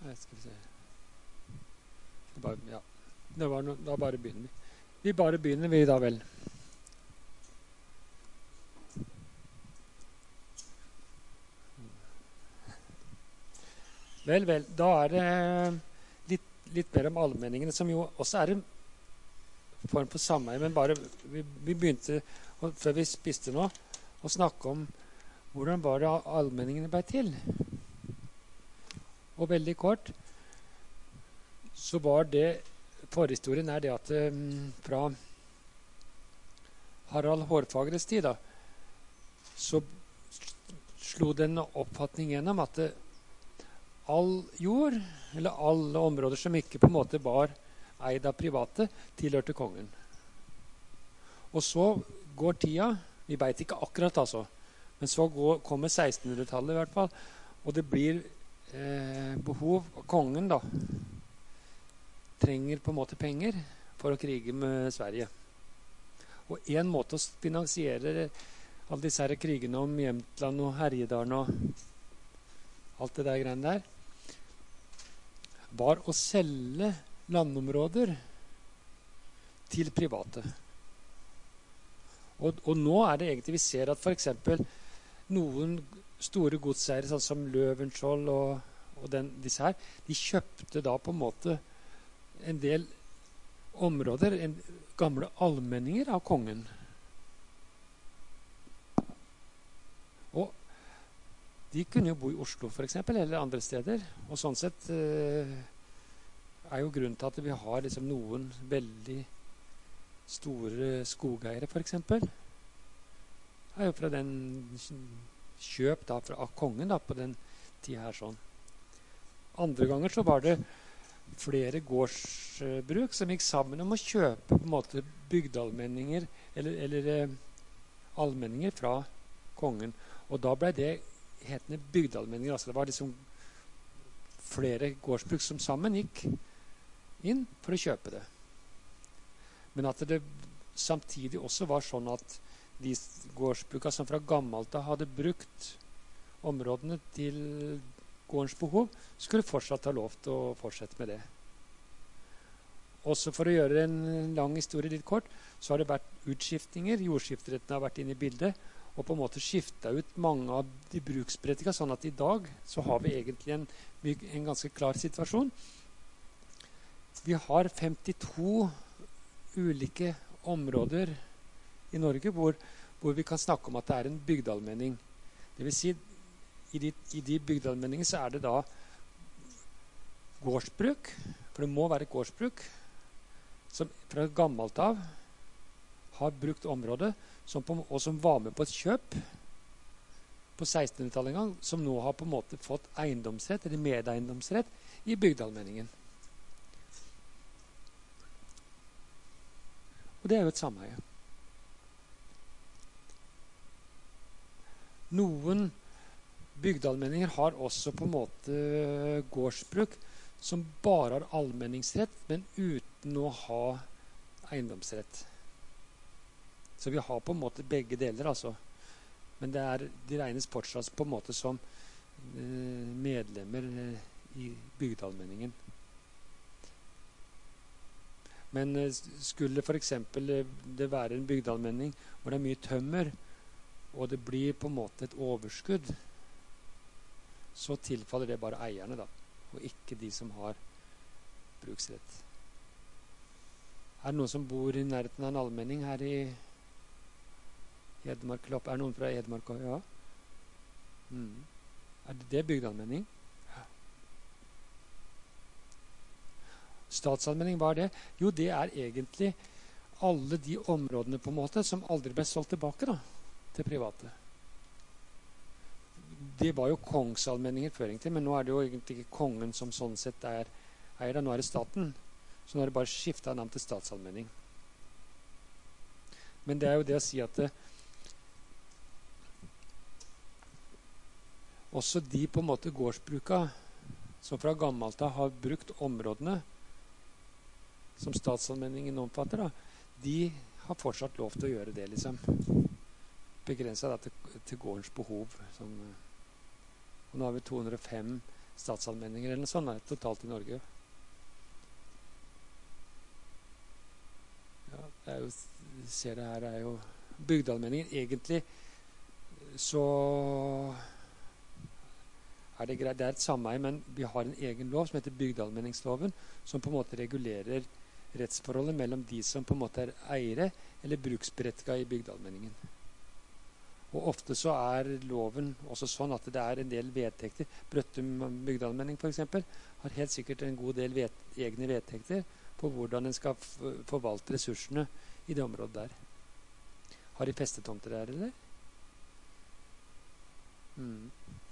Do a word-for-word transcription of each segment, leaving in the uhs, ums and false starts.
Nei, skal vi se. Det bare, ja. Det var no, da bare begynner vi. Vi bare begynner vi da vel. Vel, vel. Da er det litt, litt mer om allmenningene, som jo også er en form for sameie, men bare vi, vi begynte, og før vi spiste nå, å snakke om hvordan var det allmenningene ble til. Og veldig kort så var det forhistorien er det at um, fra Harald Hårfagres tid da, så slo den oppfatning gjennom at det, all jord, eller alle områder som ikke på en måte var eid av private, tilhørte kongen. Og så går tida, vi vet ikke akkurat altså, men så går, kommer sekstenhundretallet i hvert fall, og det blir eh, behov, kongen da, trenger på en måte penger for å krige med Sverige. Og en måte å finansiere alle disse her krigene om Jämtland og Härjedalen og alt det der greiene der, var å selge landområder til private. Og, og nå er det egentlig vi ser at for eksempel noen store godseiere, sånn som Løvenskiold og, og den, disse her, de kjøpte da på en måte en del områder, en, gamle allmenninger av kongen. Og de kunne jo bo i Oslo for eksempel, eller andre steder. Og sånn sett eh, er jo grunnen til at vi har liksom noen veldig store skogeiere for eksempel. Er jo fra den kjøp da, fra, av kongen da, på den tiden her sånn. Andre ganger så var det flere gårdsbruk som gikk sammen om å kjøpe på en måte bygdeallmenninger eller, eller eh, allmenninger fra kongen. Og da ble det hetende bygdeallmenninger. Altså det var liksom flere gårdsbruk som sammen gikk inn for å kjøpe det. Men at det samtidig også var sånn at de gårdsbruka som fra gammelt av hadde brukt områdene til gårdens behov, skulle fortsatt ha lov til å fortsette med det. Også for å gjøre en lang historie litt kort, så har det vært utskiftninger. Jordskifteretten har vært inne i bildet, og på en måte skiftet ut mange av de bruksberettigede, sånn at i dag så har vi egentlig en, en ganske klar situasjon. Vi har femtito ulike områder i Norge hvor, hvor vi kan snakke om at det er en bygdeallmenning. Det vil si, i de, i de bygdeallmenningene så er det da gårdsbruk, for det må være gårdsbruk, som fra gammelt av har brukt området, som på, og som var med på et kjøp på sekstenhundretallet en gang, som nå har på en måte fått eiendomsrett, eller medeiendomsrett, i bygdeallmenningen. Og det er jo et sameie. Noen bygdeallmenninger har også på en måte gårdsbruk som bare har allmenningsrett, men uten å ha eiendomsrett. Så vi har på en måte begge deler, altså. Men det er, de regnes fortsatt på en måte som eh, medlemmer eh, i bygdeallmenningen. Men eh, skulle for eksempel eh, det være en bygdeallmenning hvor det er mye tømmer, og det blir på en måte et overskudd, så tilfaller det bare eierne da, og ikke de som har bruksrett. Er det noen som bor i nærheten av en allmenning her i Hedmark? Er det noen fra Hedmark? Ja. Mm. Er det det bygdeallmenning? Ja. Statsallmenning, hva er det? Jo, det er egentlig alle de områdene på en måte som aldri ble solgt tilbake da, til private. Det var jo kongsallmenninger før egentlig, men nå er det jo egentlig ikke kongen som sånn sett er eier da, nå er det staten. Så nå er det bare skiftet navn til statsallmenning. Men det er jo det å si at det, også de på en måte gårdsbruka som fra gammelt av har brukt områdene som statsallmenningen omfatter da, de har fortsatt lov til å gjøre det liksom. Begrenset da, til, til gårdens behov som, og nå har vi to hundre og fem statsallmenninger eller noe sånt, nei, totalt i Norge. Ja, det er jo, ser det her, er jo bygdeallmenninger. Egentlig så er det greit, det er et sameie, men vi har en egen lov som heter bygdeallmenningsloven, som på en måte regulerer rettsforholdet mellom de som på en måte er eiere eller bruksberettiget i bygdeallmenningen. Og ofte så er loven også sånn at det er en del vedtekter. Brøttum bygdeallmenning for eksempel har helt sikkert en god del vet, egne vedtekter på hvordan en skal forvalte ressursene i det området der. Har de festetomter der, eller? Mm.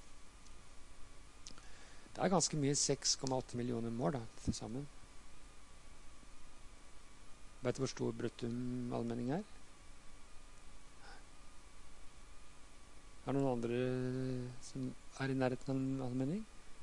Det er ganske mye, seks komma åtte millioner mål da, til sammen. Vet du hvor stor Brøttum allmenning er? Er det noen andre som er i nærheten av en allmenning?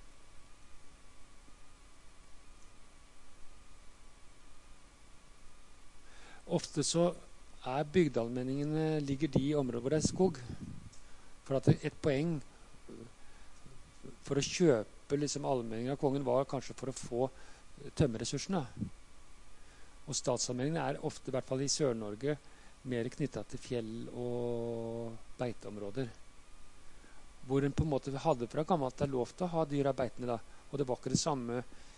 Ofte så er bygdeallmenningene, ligger de i områder hvor det er skog. For at et poeng for å kjøpe liksom allmenninger av kongen var kanskje for å få tømmerressursene. Og statsallmenningene er ofte, i hvert fall i Sør-Norge, mer knyttet til fjell og beiteområder. Hvor en på en måte hadde fra gammelt av lov til å ha dyr av beitene da. Og det var ikke det samme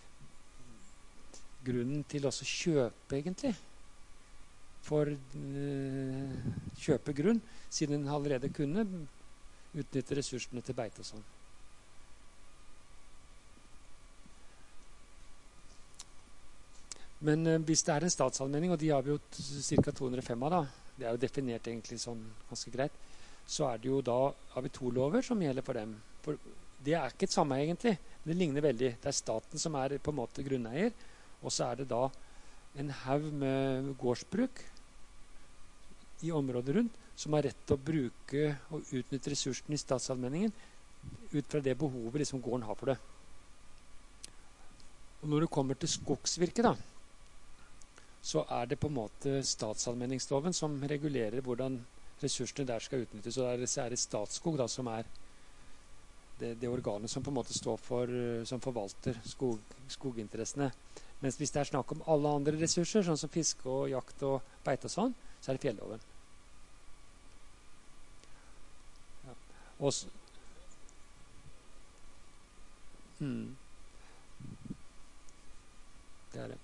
grunnen til å kjøpe, egentlig. For øh, kjøpe grunn, siden en allerede kunne utnytte ressursene til beite og sånn. Men øh, hvis det er en statsallmenning, og de har vi jo ca. to hundre og fem av da, det er jo definert egentlig sånn ganske greit, så er det jo da, har vi to lover som gjelder for dem. For det er ikke et samme egentlig, men det ligner veldig. Det er staten som er på en måte grunneier, og så er det da en haug med gårdsbruk i området rundt, som har rett til å bruke og utnytte ressursene i statsallmenningen ut fra det behovet liksom gården har for det. Og når det kommer til skogsvirke da, så er det på en måte statsallmenningsloven som regulerer hvordan ressursene der skal utnyttes. Og der er det Statskog da, som er det, det organet som på en måte står for, som forvalter skog, skoginteressene. Mens hvis det er snakk om alle andre ressurser, sånn som fiske og jakt og beite og sånn, så er det fjelloven. Ja. Og så, hmm. Det er det.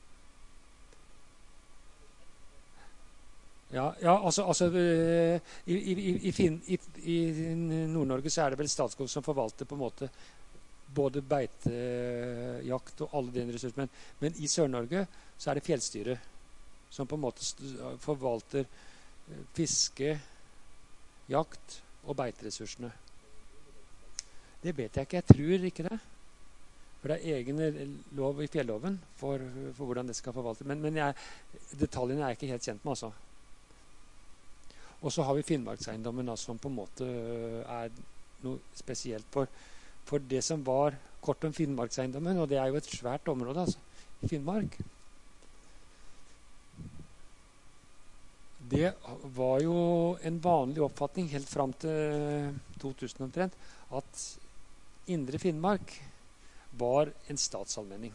Ja, ja, altså, altså i, i, i, i, i Nord-Norge så er det vel Statskog som forvalter på en måte både beitejakt og alle dine ressurser. Men, men i Sør-Norge så er det fjellstyret som på en måte forvalter fiske, jakt og beiteressursene. Det vet jeg ikke. Jeg tror ikke det. For det er egen lov i fjelloven for, for hvordan det skal forvaltes. Men, men jeg, detaljene er jeg ikke helt kjent med, altså. Og så har vi Finnmarkseiendommen da, som på en måte er noe spesielt for, for det som var kort om Finnmarkseiendommen, og det er jo et svært område altså, i Finnmark. Det var jo en vanlig oppfatning helt fram til to tusen omtrent, at Indre Finnmark var en statsallmenning.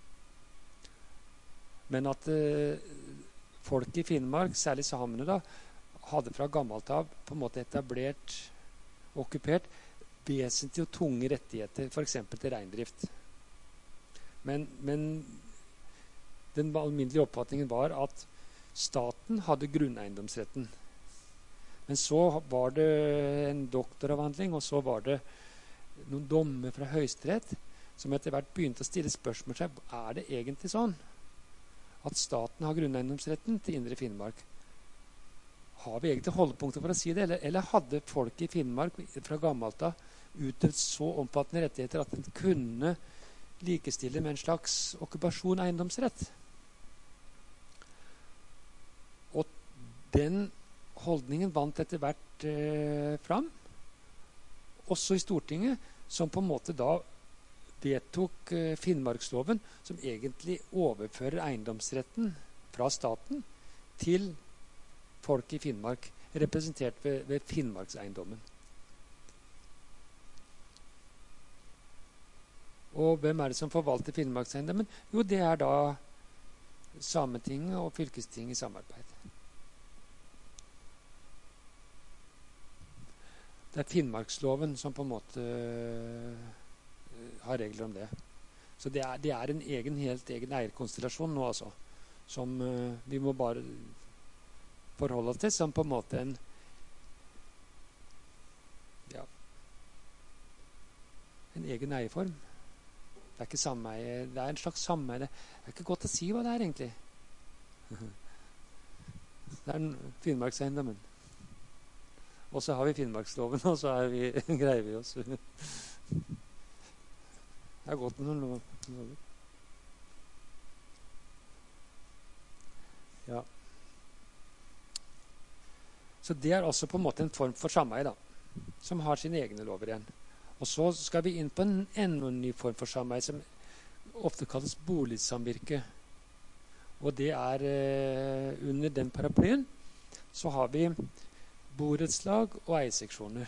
Men at eh, folk i Finnmark, særlig samene da, hadde fra gammelt av på en måte etablert og okkupert vesentlige og tunge rettigheter, for eksempel til reindrift. Men, men den alminnelige oppfatningen var at staten hadde grunneiendomsretten. Men så var det en doktoravhandling, og så var det noen dommer fra Høyesterett som etter hvert begynte å stille spørsmål seg, er det egentlig sånn at staten har grunneiendomsretten til Indre Finnmark? Har vi egentlig holdepunkter for å si det, eller, eller hadde folk i Finnmark fra gammelt av utøvd så omfattende rettigheter at den kunne likestille med en slags okkupasjon av eiendomsrett? Og den holdningen vant etter hvert eh, fram, også i Stortinget, som på en måte da vedtok eh, Finnmarksloven, som egentlig overfører eiendomsretten fra staten til folk i Finnmark, representert ved, ved Finnmarkseiendommen. Og hvem er det som forvalter Finnmarkseiendommen? Jo, det er da Sametinget og fylkestinget i samarbeid. Det er Finnmarksloven som på en måte uh, har regler om det. Så det er, det er en egen, helt egen eierkonstellasjon nå, altså. Som uh, vi må bare forholde oss til, som på en måte en ja, en egen eierform. Det er ikke sameie, det er en slags sameie. Det er ikke godt å si hva det er, egentlig. Det er Finnmarkseiendommen. Og så har vi Finnmarksloven, og så er vi, greier vi oss. Det er godt noen lover. Ja. Så det er også på en måte en form for sameie, da, som har sine egne lover igjen. Og så skal vi inn på en enda ny form for sameie, som ofte kalles boligsamvirke. Og det er eh, under den paraplyen så har vi borettslag og eierseksjoner.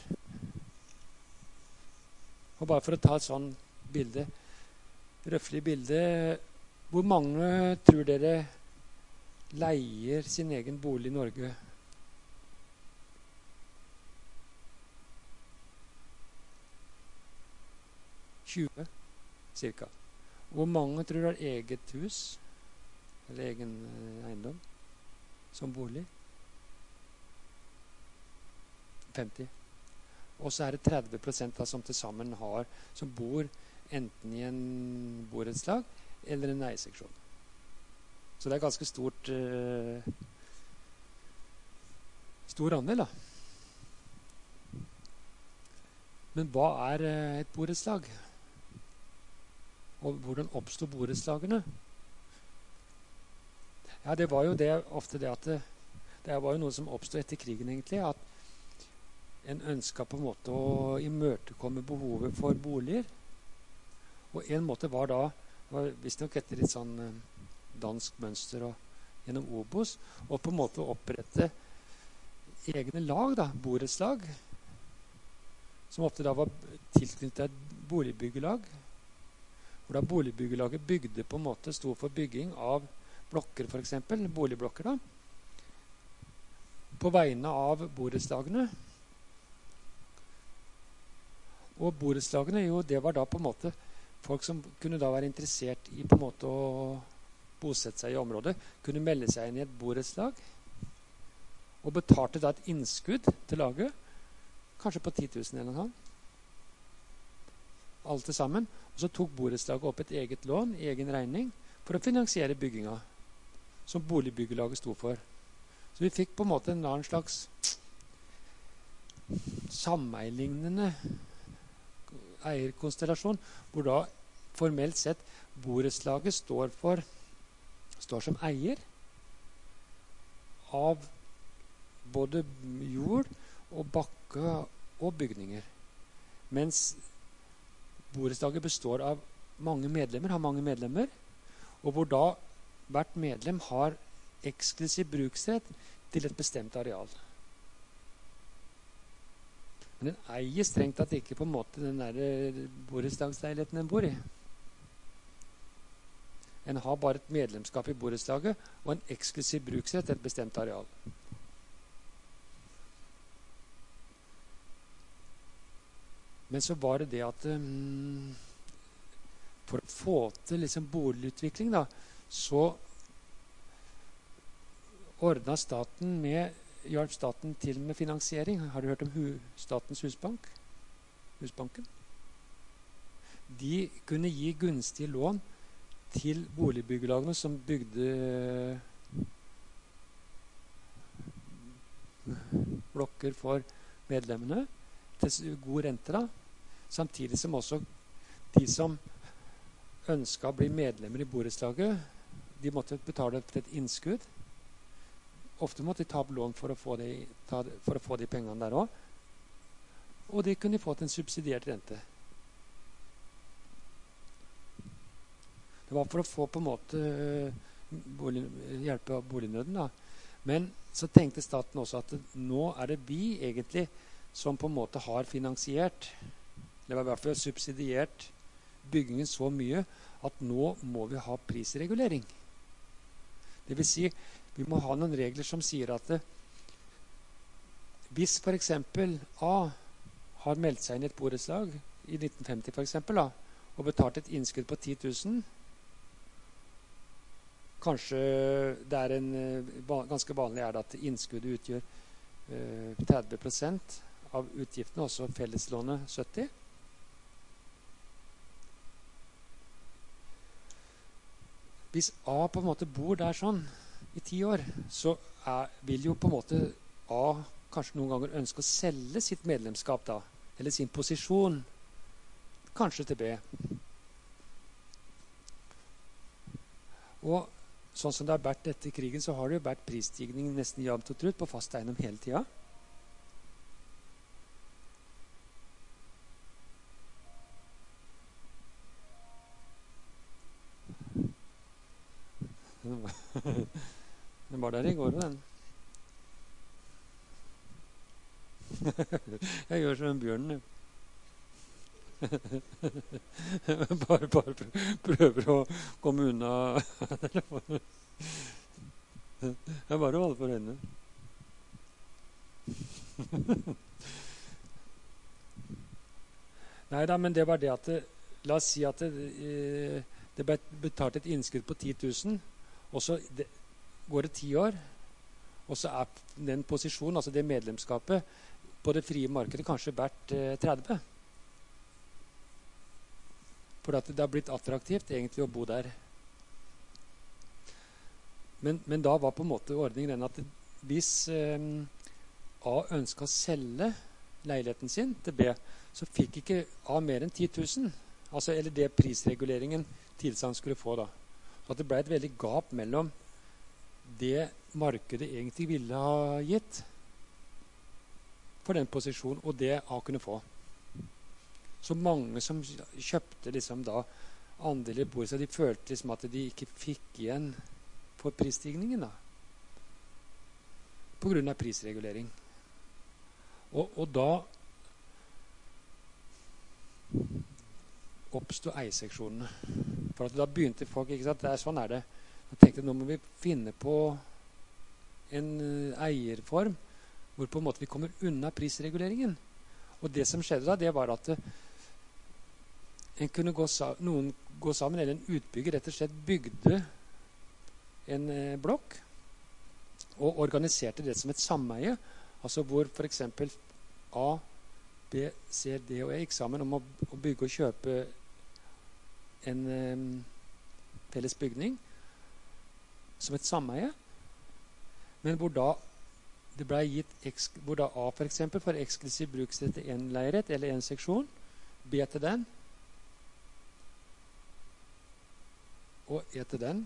Og bare for å ta et sånn bilde, røffelig bilde, hvor mange tror dere leier sin egen bolig i Norge? tjue, cirka. Hvor mange tror har eget hus, eller egen eiendom, som bolig? femti. Og så er det tretti prosent da, som til sammen har, som bor enten i en borettslag eller en eierseksjon. Så det er ganske stort uh, stor andel, da. Men hva er uh, et borettslag? Og hvordan oppstod borettslagene? Ja, det var jo det, ofte det at det, det var jo noe som oppstod etter krigen, egentlig, at en ønsket på en måte å imøtekomme behovet for boliger. Og en måte var da, var visst nok etter litt sånn dansk mønster og gjennom Obos, og på en måte opprette egne lag, da, borettslag, som ofte da var tilknyttet et boligbyggelag, hvor da boligbyggelaget bygde på en måte, stod for bygging av blokker, for eksempel, boligblokker da, på vegne av borettslagene. Og borettslagene, jo, det var da på en måte folk som kunne da være interessert i på en måte å bosette seg i området, kunne melde seg inn i et borettslag, og betalte da et innskudd til laget, kanskje på ti tusen eller noe. Alt det sammen. Og så tok borettslaget opp et eget lån, egen regning, for å finansiere bygginga, som boligbyggelaget sto for. Så vi fikk på en måte en annen slags sammenlignende eierkonstellasjon, hvor da formelt sett borettslaget står for står som eier av både jord og bakke og bygninger. Mens borettslaget består av mange medlemmer, har mange medlemmer, og hvor da hvert medlem har eksklusiv bruksrett til et bestemt areal. Men den eier strengt tatt ikke på en måte den der borettslagsleiligheten den bor i. En har bare et medlemskap i borettslaget og en eksklusiv bruksrett til et bestemt areal. Men så var det det at um, for å få til liksom boligutvikling da, så ordnet staten med hjalp staten til med finansiering. Har du hørt om hu, Statens husbank? Husbanken? De kunne gi gunstige lån til boligbyggelagene som bygde blokker for medlemmene til god rente da. Samtidig som også de som ønsket å bli medlemmer i borettslaget, de måtte betale et innskudd. Ofte måtte de ta opp lån for å få de, ta, for å få de pengene der også. Og de kunne få til en subsidiert rente. Det var for å få på en måte bolig, hjelpe av bolignøden da. Men så tenkte staten også at nå er det vi egentlig som på en måte har finansiert, det var i hvert fall subsidiert byggingen så mye at nå må vi ha prisregulering. Det vil si, vi må ha noen regler som sier at det, hvis for eksempel A har meldt seg inn i et borettslag i nitten femti for eksempel, da, og betalt et innskudd på ti tusen, kanskje det er en ganske vanlig er det at innskuddet utgjør eh, tretti prosent av utgiftene, også felleslånet sytti. Hvis A på en måte bor der sånn i ti år, så er, vil jo på en måte A kanskje noen ganger ønske å selge sitt medlemskap da, eller sin posisjon, kanskje til B. Og sånn som det har vært etter krigen, så har det jo vært prisstigning nesten jevnt og trutt på fast eiendom hele tida. Den var der i går, den. Jeg gjør som en bjørn. bare, bare prøver å komme unna. Jeg bare holder for øynene. Nei da, men det var det at det, la oss si at det, det ble betalt et innskudd på ti tusen, og så det, går det ti år, og så er den posisjonen, altså det medlemskapet, på det frie markedet kanskje verdt eh, tretti. For at det har blitt attraktivt egentlig å bo der. Men, men da var på en måte ordningen den at hvis eh, A ønsket å selge leiligheten sin til B, så fikk ikke A mer enn ti tusen. Altså, eller det prisreguleringen tilsa han skulle få da. Så at det ble et veldig gap mellom det markedet egentlig ville ha gitt for den posisjonen, og det A kunne få. Så mange som kjøpte liksom da andeler i bordet, så de følte liksom at de ikke fikk igjen for prisstigningen da. På grunn av prisregulering. Og, og da oppstod eierseksjonene. For at da begynte folk, ikke sant, det er, sånn er det. Jeg tenkte nå må vi finne på en eierform hvor på en måte vi kommer unna prisreguleringen. Og det som skjedde da, det var at en kunne gå noen gå sammen, eller en utbygger rett og slett bygde en eh, blokk og organiserte det som et sameie, altså hvor for eksempel A, B, C, D og E gikk sammen om å, å bygge og kjøpe en eh, felles bygning som et sameie, men hvor da det ble gitt, hvor da A for eksempel for eksklusiv bruksrett til en leilighet eller en seksjon, B til den, og E til den.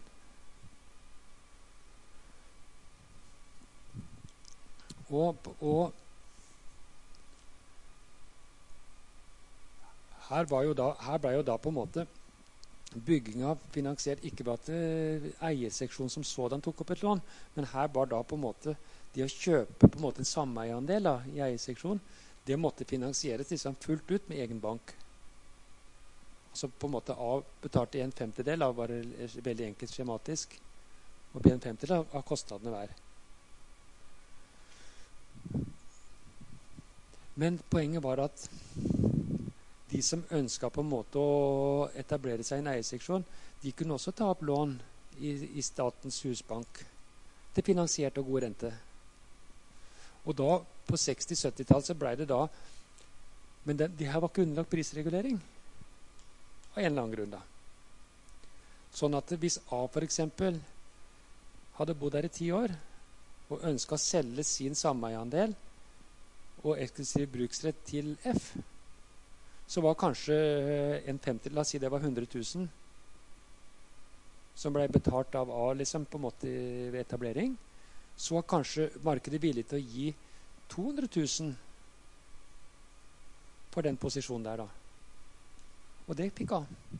Og, og her, var jo da, her ble jo da på en måte bygginga finansiert ikke ved at uh, eierseksjonen som sådan tok opp et lån, men her var da på en måte det å kjøpe på en måte en sameieandel i eierseksjonen, det måtte finansieres liksom fullt ut med egen bank. Så på en måte A betalte en femtedel av, bare veldig enkelt skjematisk, og B en femtedel av, av kostnadene hver. Men poenget var at de som ønsket på en måte å etablere seg i en eierseksjon, de kunne også ta opp lån i, i Statens husbank til finansiert og god rente. Og da, på seksti-sytti-tallet, så ble det da, men det, de her var ikke underlagt prisregulering, av en eller annen grunn da. Sånn at hvis A for eksempel hadde bodd der i ti år, og ønsket å selge sin sameieandel, og eksklusiv bruksrett til F, så var kanskje en femti, la oss si det var hundre tusen, som ble betalt av A liksom på en måte ved etablering, så var kanskje markedet villig til å gi to hundre tusen for den posisjonen der da. Og det fikk A.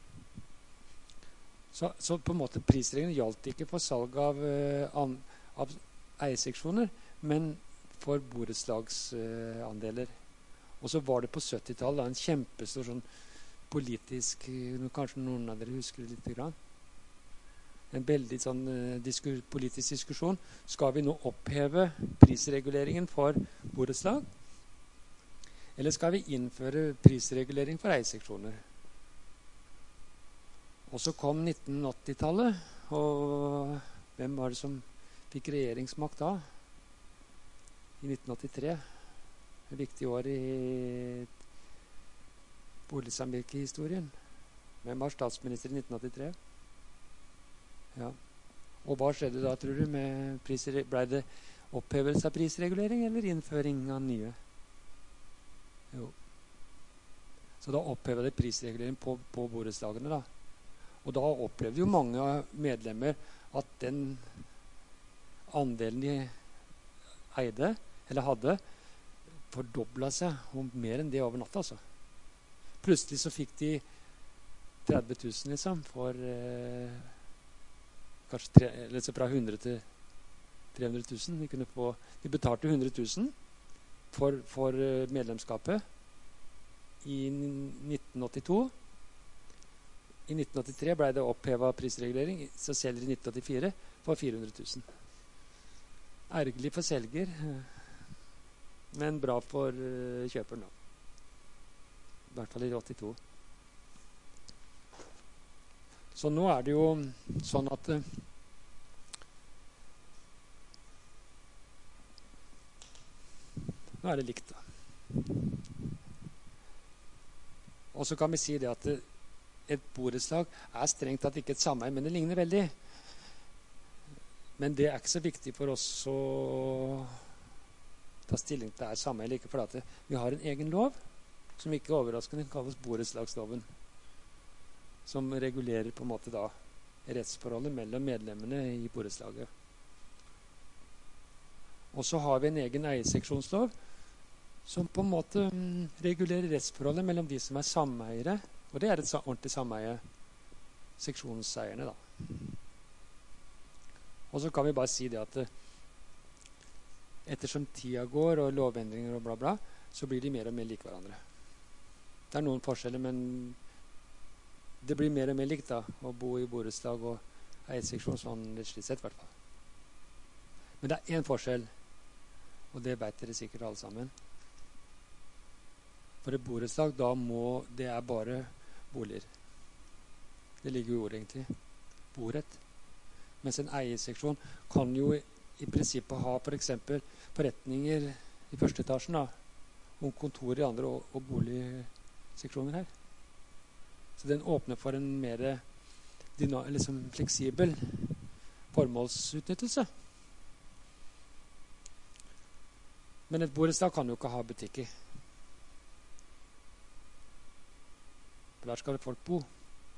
Så, så på en måte prisreglene gjaldt ikke for salg av, uh, av eierseksjoner, men for borettslagsandeler. Uh, og så var det på sytti-tallet en kjempestor sånn politisk, kanskje noen av dere husker det litt grann. En veldig sånn uh, disku, politisk diskusjon. Skal vi nå oppheve prisreguleringen for borettslag? Eller skal vi innføre prisregulering for eierseksjoner? Og så kom nitten åtti-tallet, og hvem var det som fikk regjeringsmakt da? I nitten åttitre. Et viktig år i boligsamvirkehistorien. Hvem var statsminister i nitten åttitre? Ja. Og hva skjedde da, tror du? Med priser, ble det opphevelse av prisregulering eller innføring av nye? Jo. Så da opphevet det prisregulering på, på borettslagene da. Og da opplevde jo mange medlemmer at den andelen de eide, eller hadde, fordoblet seg, og mer enn det over natta, altså. Plutselig så fikk de tretti tusen, liksom, for eh, kanskje tre, eller så fra hundre til tre hundre tusen. De, kunne få, de betalte hundre tusen for, for medlemskapet i nitten åttito. I nitten åttitre ble det opphevet prisregulering, så selger i nitten åttifire for fire hundre tusen. Ergerlig for selger, men bra for uh, kjøperen da. I hvert fall i åttito. Så nå er det jo sånn at uh, nå er det likt da. Og så kan vi si det at uh, et borettslag er strengt tatt ikke et sameie, men det ligner veldig. Men det er ikke så viktig for oss å ta stilling til det er sameie eller ikke, for at vi har en egen lov som ikke overraskende kalles borettslagsloven, som regulerer på en måte da rettsforholdet mellom medlemmene i borettslaget. Og så har vi en egen eierseksjonslov som på en måte mm, regulerer rettsforholdet mellom de som er sameiere. Og det er et ordentlig sameie, seksjonseierne da. Og så kan vi bare si det at ettersom tida går og lovendringer og bla bla, så blir de mer og mer like hverandre. Det er noen forskjeller, men det blir mer og mer likt da, å bo i borettslag og eierseksjon, sånn rettslig sett i hvert fall. Men det er en forskjell, og det vet dere sikkert alle sammen. For et borettslag, da må, det er bare boliger. Det ligger jo i ordet egentlig. Borett. Mens en eierseksjon kan jo i prinsippet ha for eksempel forretninger i første etasjen da, og kontor i andre og, og boligseksjoner her. Så den åpner for en mer liksom fleksibel formålsutnyttelse. Men et borettslag kan jo ikke ha butikker. For der skal folk bo.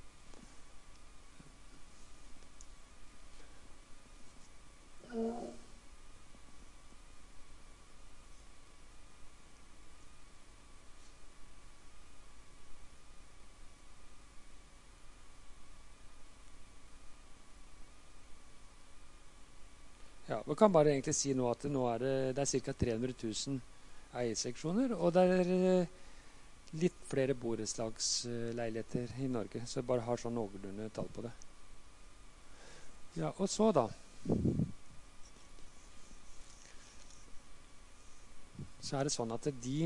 Ja, vi kan bare egentlig si nå at nå er det, det er ca. tre hundre tusen eierseksjoner, og det er litt flere borettslagsleiligheter i Norge, så jeg bare har sånn noenlunde tall på det. Ja, og så da så er det sånn at de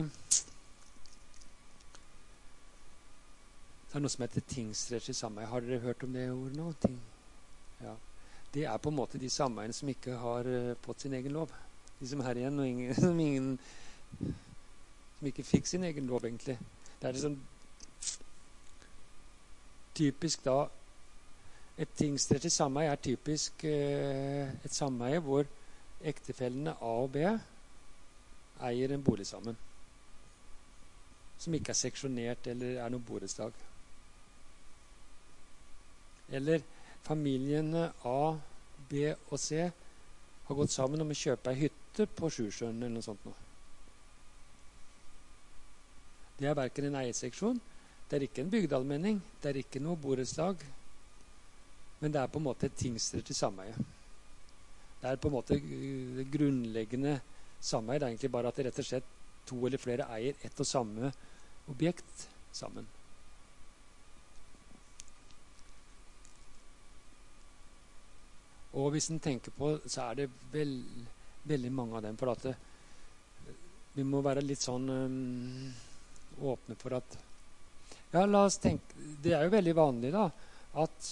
det er noe som heter tingsrettslig sameie. Har dere hørt om det ordet nå? Ting. Ja. Det er på en måte de sameiene som ikke har uh, fått sin egen lov. De som er her igjen, og ingen, som, ingen, som ikke fikk sin egen lov, egentlig. Det er liksom typisk da et tingsrettslig sameie er typisk uh, et sameie hvor ektefellene A og B eier en bolig sammen. Som ikke er seksjonert eller er noe borettslag. Eller familiene A, B og C har gått sammen om å kjøpe ei hytte på Sjusjøen eller noe sånt nå. Det er hverken en eierseksjon, det er ikke en bygdeallmenning, det er ikke noe borettslag, men det er på en måte et tingsrettslig sameie. Det er på en måte det grunnleggende sameie. Det er egentlig bare at det rett og slett to eller flere eier ett og samme objekt sammen. Og hvis en tenker på, så er det vel, veldig mange av dem. For at det, vi må være litt sånn um, åpne for at ja, la oss tenke, det er jo veldig vanlig da, at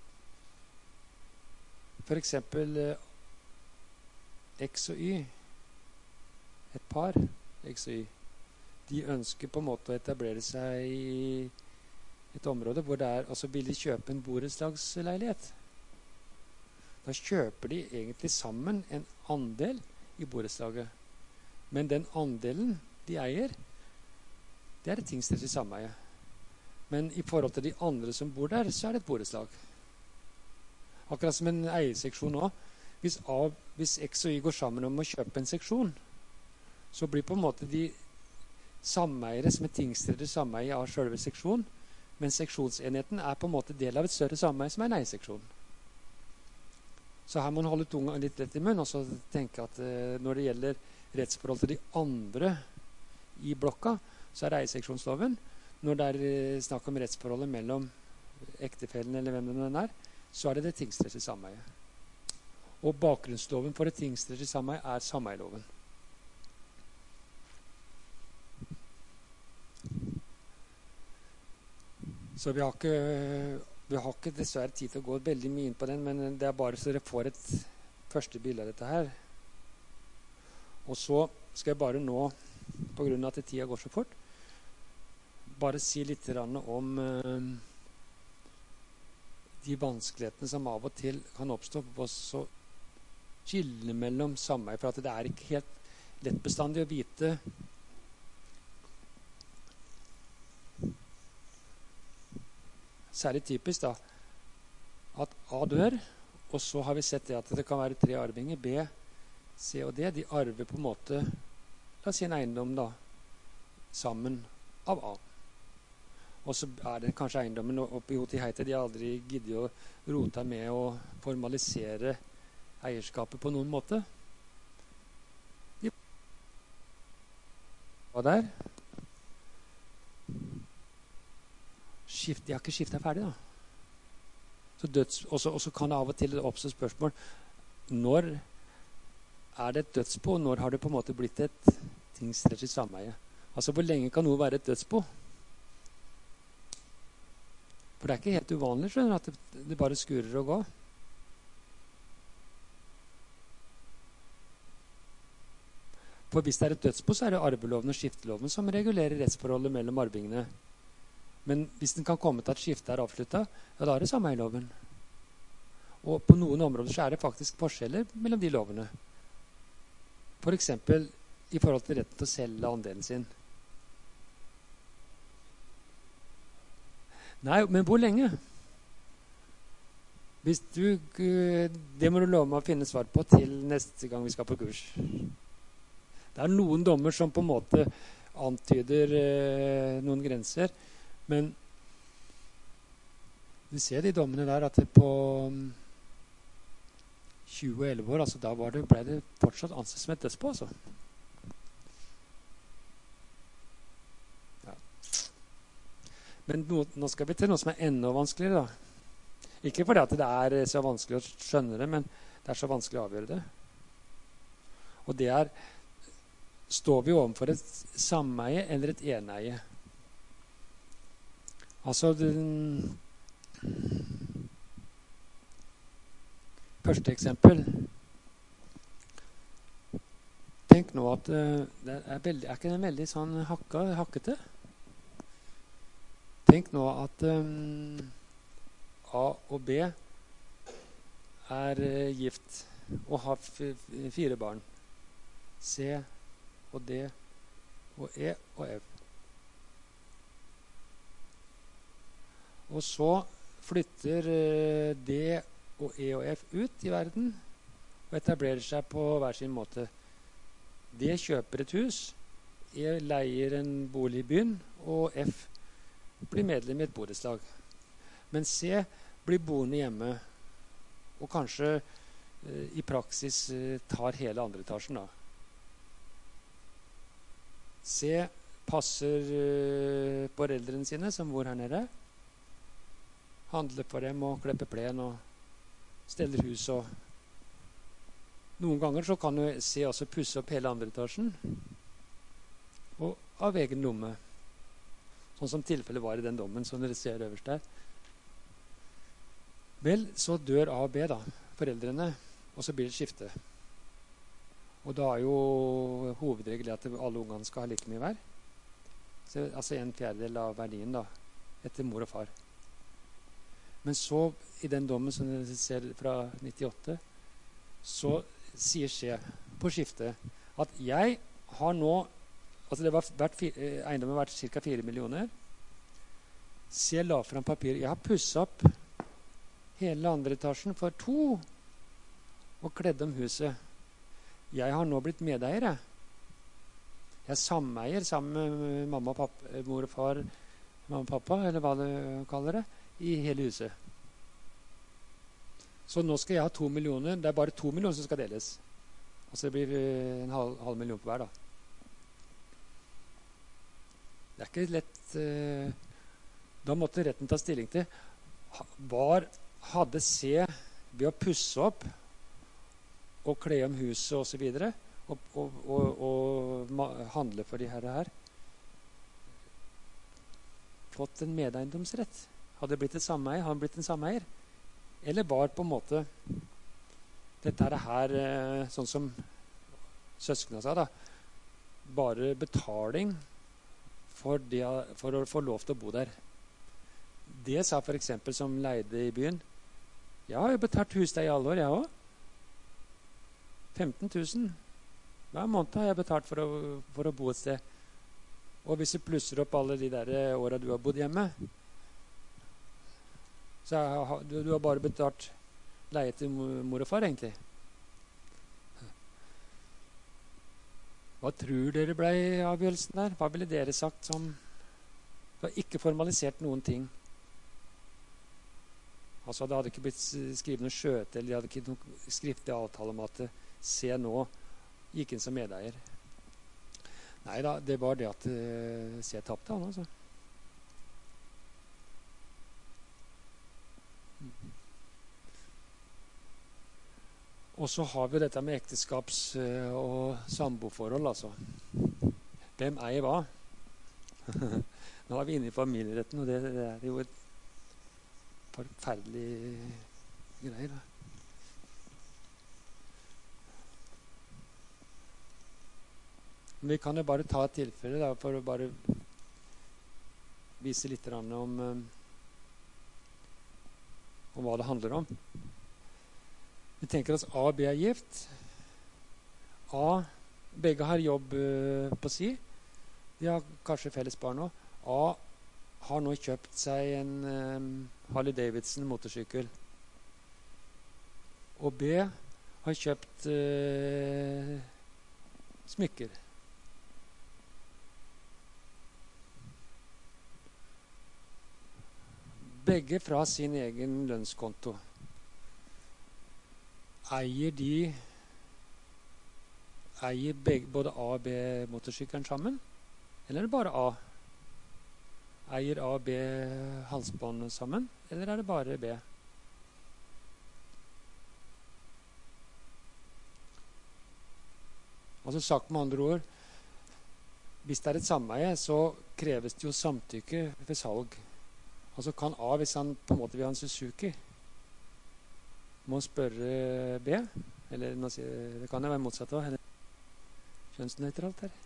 for eksempel uh, X og Y, et par, X og Y, de ønsker på en måte å etablere seg i et område hvor det er, altså vil de kjøpe en borettslagsleilighet. Da kjøper de egentlig sammen en andel i borettslaget. Men den andelen de eier, det er et tingsrettslig sameie. Men i forhold til de andre som bor der, så er det et borettslag. Akkurat som en eierseksjon også. Hvis, A, hvis X og Y går sammen om å kjøpe en seksjon, så blir på en måte de sameiere som er tingsrettslig sameie av selve seksjonen, men seksjonsenheten er på en måte del av et større sameie som er en eierseksjon. Så her må man holde tunga litt rett i munnen og så tenke at eh, når det gjelder rettsforhold til de andre i blokka, så er det eierseksjonsloven. Når det er eh, snakk om rettsforholdet mellom ektefellen eller hvem det nå er, så er det det tingsrettslige sameie. Og bakgrunnsloven for et tingsrettslig sameie er sameieloven. Så vi har ikke, vi har ikke dessverre tid til å gå veldig mye inn på den, men det er bare så dere får et første bilde av dette her. Og så skal jeg bare nå, på grunn av at tida går så fort, bare si litt om uh, de vanskelighetene som av og til kan oppstå på å skille mellom sameie, for at det er ikke helt lett bestandig å vite særlig typisk da, at A dør, og så har vi sett det at det kan være tre arvinger, B, C og D, de arver på en måte, la oss si en eiendom da, sammen av A. Og så er det kanskje eiendommen oppe i Hoti-Heite, de har aldri giddet å rote med å formalisere eierskapet på noen måte. De var der. Skift, de har ikke skiftet ferdig da. Så døds, også, også kan det av og til oppstå spørsmål, når er det et dødsbo, når har det på en måte blitt et tingsrettslig sameie? Altså hvor lenge kan noe være et dødsbo? For det er ikke helt uvanlig, skjønner, at det, det bare skurer og går. For hvis det er et dødsbo, så er det arveloven og skifteloven som regulerer rettsforholdet mellom arvingene. Men hvis den kan komme til at skiftet er avsluttet, ja, da er det sameieloven. Og på noen områder så er det faktisk forskjeller mellom de lovene. For eksempel i forhold til retten til å selge andelen sin. Nei, men hvor lenge? Hvis du, det må du love meg å finne svar på til neste gang vi skal på kurs. Det er noen dommer som på en måte antyder eh, noen grenser. Men du ser de dommene der at det på tjue og elleve år, altså da var det, ble det fortsatt ansett som et dødsbo, altså. Ja. Men nå, nå skal vi til noe som er enda vanskeligere da. Ikke fordi at det er så vanskelig å skjønne det, men det er så vanskelig å avgjøre det. Og det er, står vi overfor et sameie eller et eneie? Altså, den første eksempel. Tenk nå at uh, det er, veldig, er ikke den veldig sånn hakka, hakkete? Tenk nå at um, A og B er uh, gift og har fire barn. C og D og E og F. Og så flytter uh, D og E og F ut i verden og etablerer seg på hver sin måte. D kjøper et hus, E leier en bolig i byen, og F blir medlem i et borettslag. Men C blir boende hjemme, og kanskje uh, i praksis uh, tar hele andre etasjen da. C passer uh, foreldrene sine som bor her nede, handler for dem og klipper plen og steller hus og Noen ganger så kan du se også pusse opp hele andre etasjen. Og av egen lomme. Sånn som tilfellet var i den dommen som dere ser øverst der. Vel, så dør A og B da, foreldrene, og så blir det skifte. Og da er jo hovedregelen at alle ungene skal ha like mye hver. Så, altså en fjerdedel av verdien da, etter mor og far. Men så, i den dommen som dere ser fra nittiåtte, så sier skje på skiftet at jeg har nå, altså det var vært, eiendommen har vært ca. fire millioner, så jeg la frem papir. Jeg har pusset opp hele andre etasjen for to og kledd om huset. Jeg har nå blitt medeier, jeg. Jeg er sameier sammen med mamma og pappa, mor og far, mamma og pappa, eller hva du kaller det, i hele huset. Så nå skal jeg ha to millioner. Det er bare to millioner som skal deles. Altså det blir en halv, halv million på hver, da. Det er ikke lett. Eh, da måtte retten ta stilling til var, hadde C ved å pusse opp og kle om huset og så videre, og, og, og, og handle for de her, her fått en medeiendomsrett. Hadde det blitt et sameier, hadde det blitt en sameier. Eller var på en måte dette her, sånn som søskene sa da, bare betaling for, det, for å få lov til å bo der. Det sa for eksempel som leide i byen. Jeg har jo betalt hus der i alle år, jeg også. femten tusen. Hver måned har jeg betalt for å, for å bo et sted. Og hvis du plusser opp alle de der årene du har bodd hjemme, så har du, du har bare betalt leie til mor og far, egentlig. Hva tror dere ble avgjørelsen der? Hva ville dere sagt som det var ikke formalisert noen ting? Altså, det hadde ikke blitt skrevet noe skjøte, eller de hadde ikke noen skriftlig avtale om at C nå gikk inn som medeier. Nei da, det var det at uh, C tapte han, altså. Og så har vi dette med ekteskaps- uh, og samboforhold, altså. Hvem eier hva? Nå er vi inne i familieretten, og det, det er jo et forferdelig greier, da. Men vi kan jo bare ta et tilfelle da, for å bare vise litt om, um, om hva det handler om. Vi tenker oss A og B er gift. A, begge har jobb uh, på si. De har kanskje felles barn nå. A har nå kjøpt seg en um, Harley Davidson motorsykkel. Og B har kjøpt uh, smykker. Begge fra sin egen lønnskonto. Eier de eier begge, både A og B motorsykkelen sammen? Eller er det bare A? Eier A og B halsbånd sammen? Eller er det bare B? Altså sagt med andre ord, hvis det er et sameie, så kreves det jo samtykke ved salg. Altså kan A, hvis han på en måte vil ha en Suzuki, må han spørre B, eller det kan jo være motsatt også, eller kjønnsnøytralt her.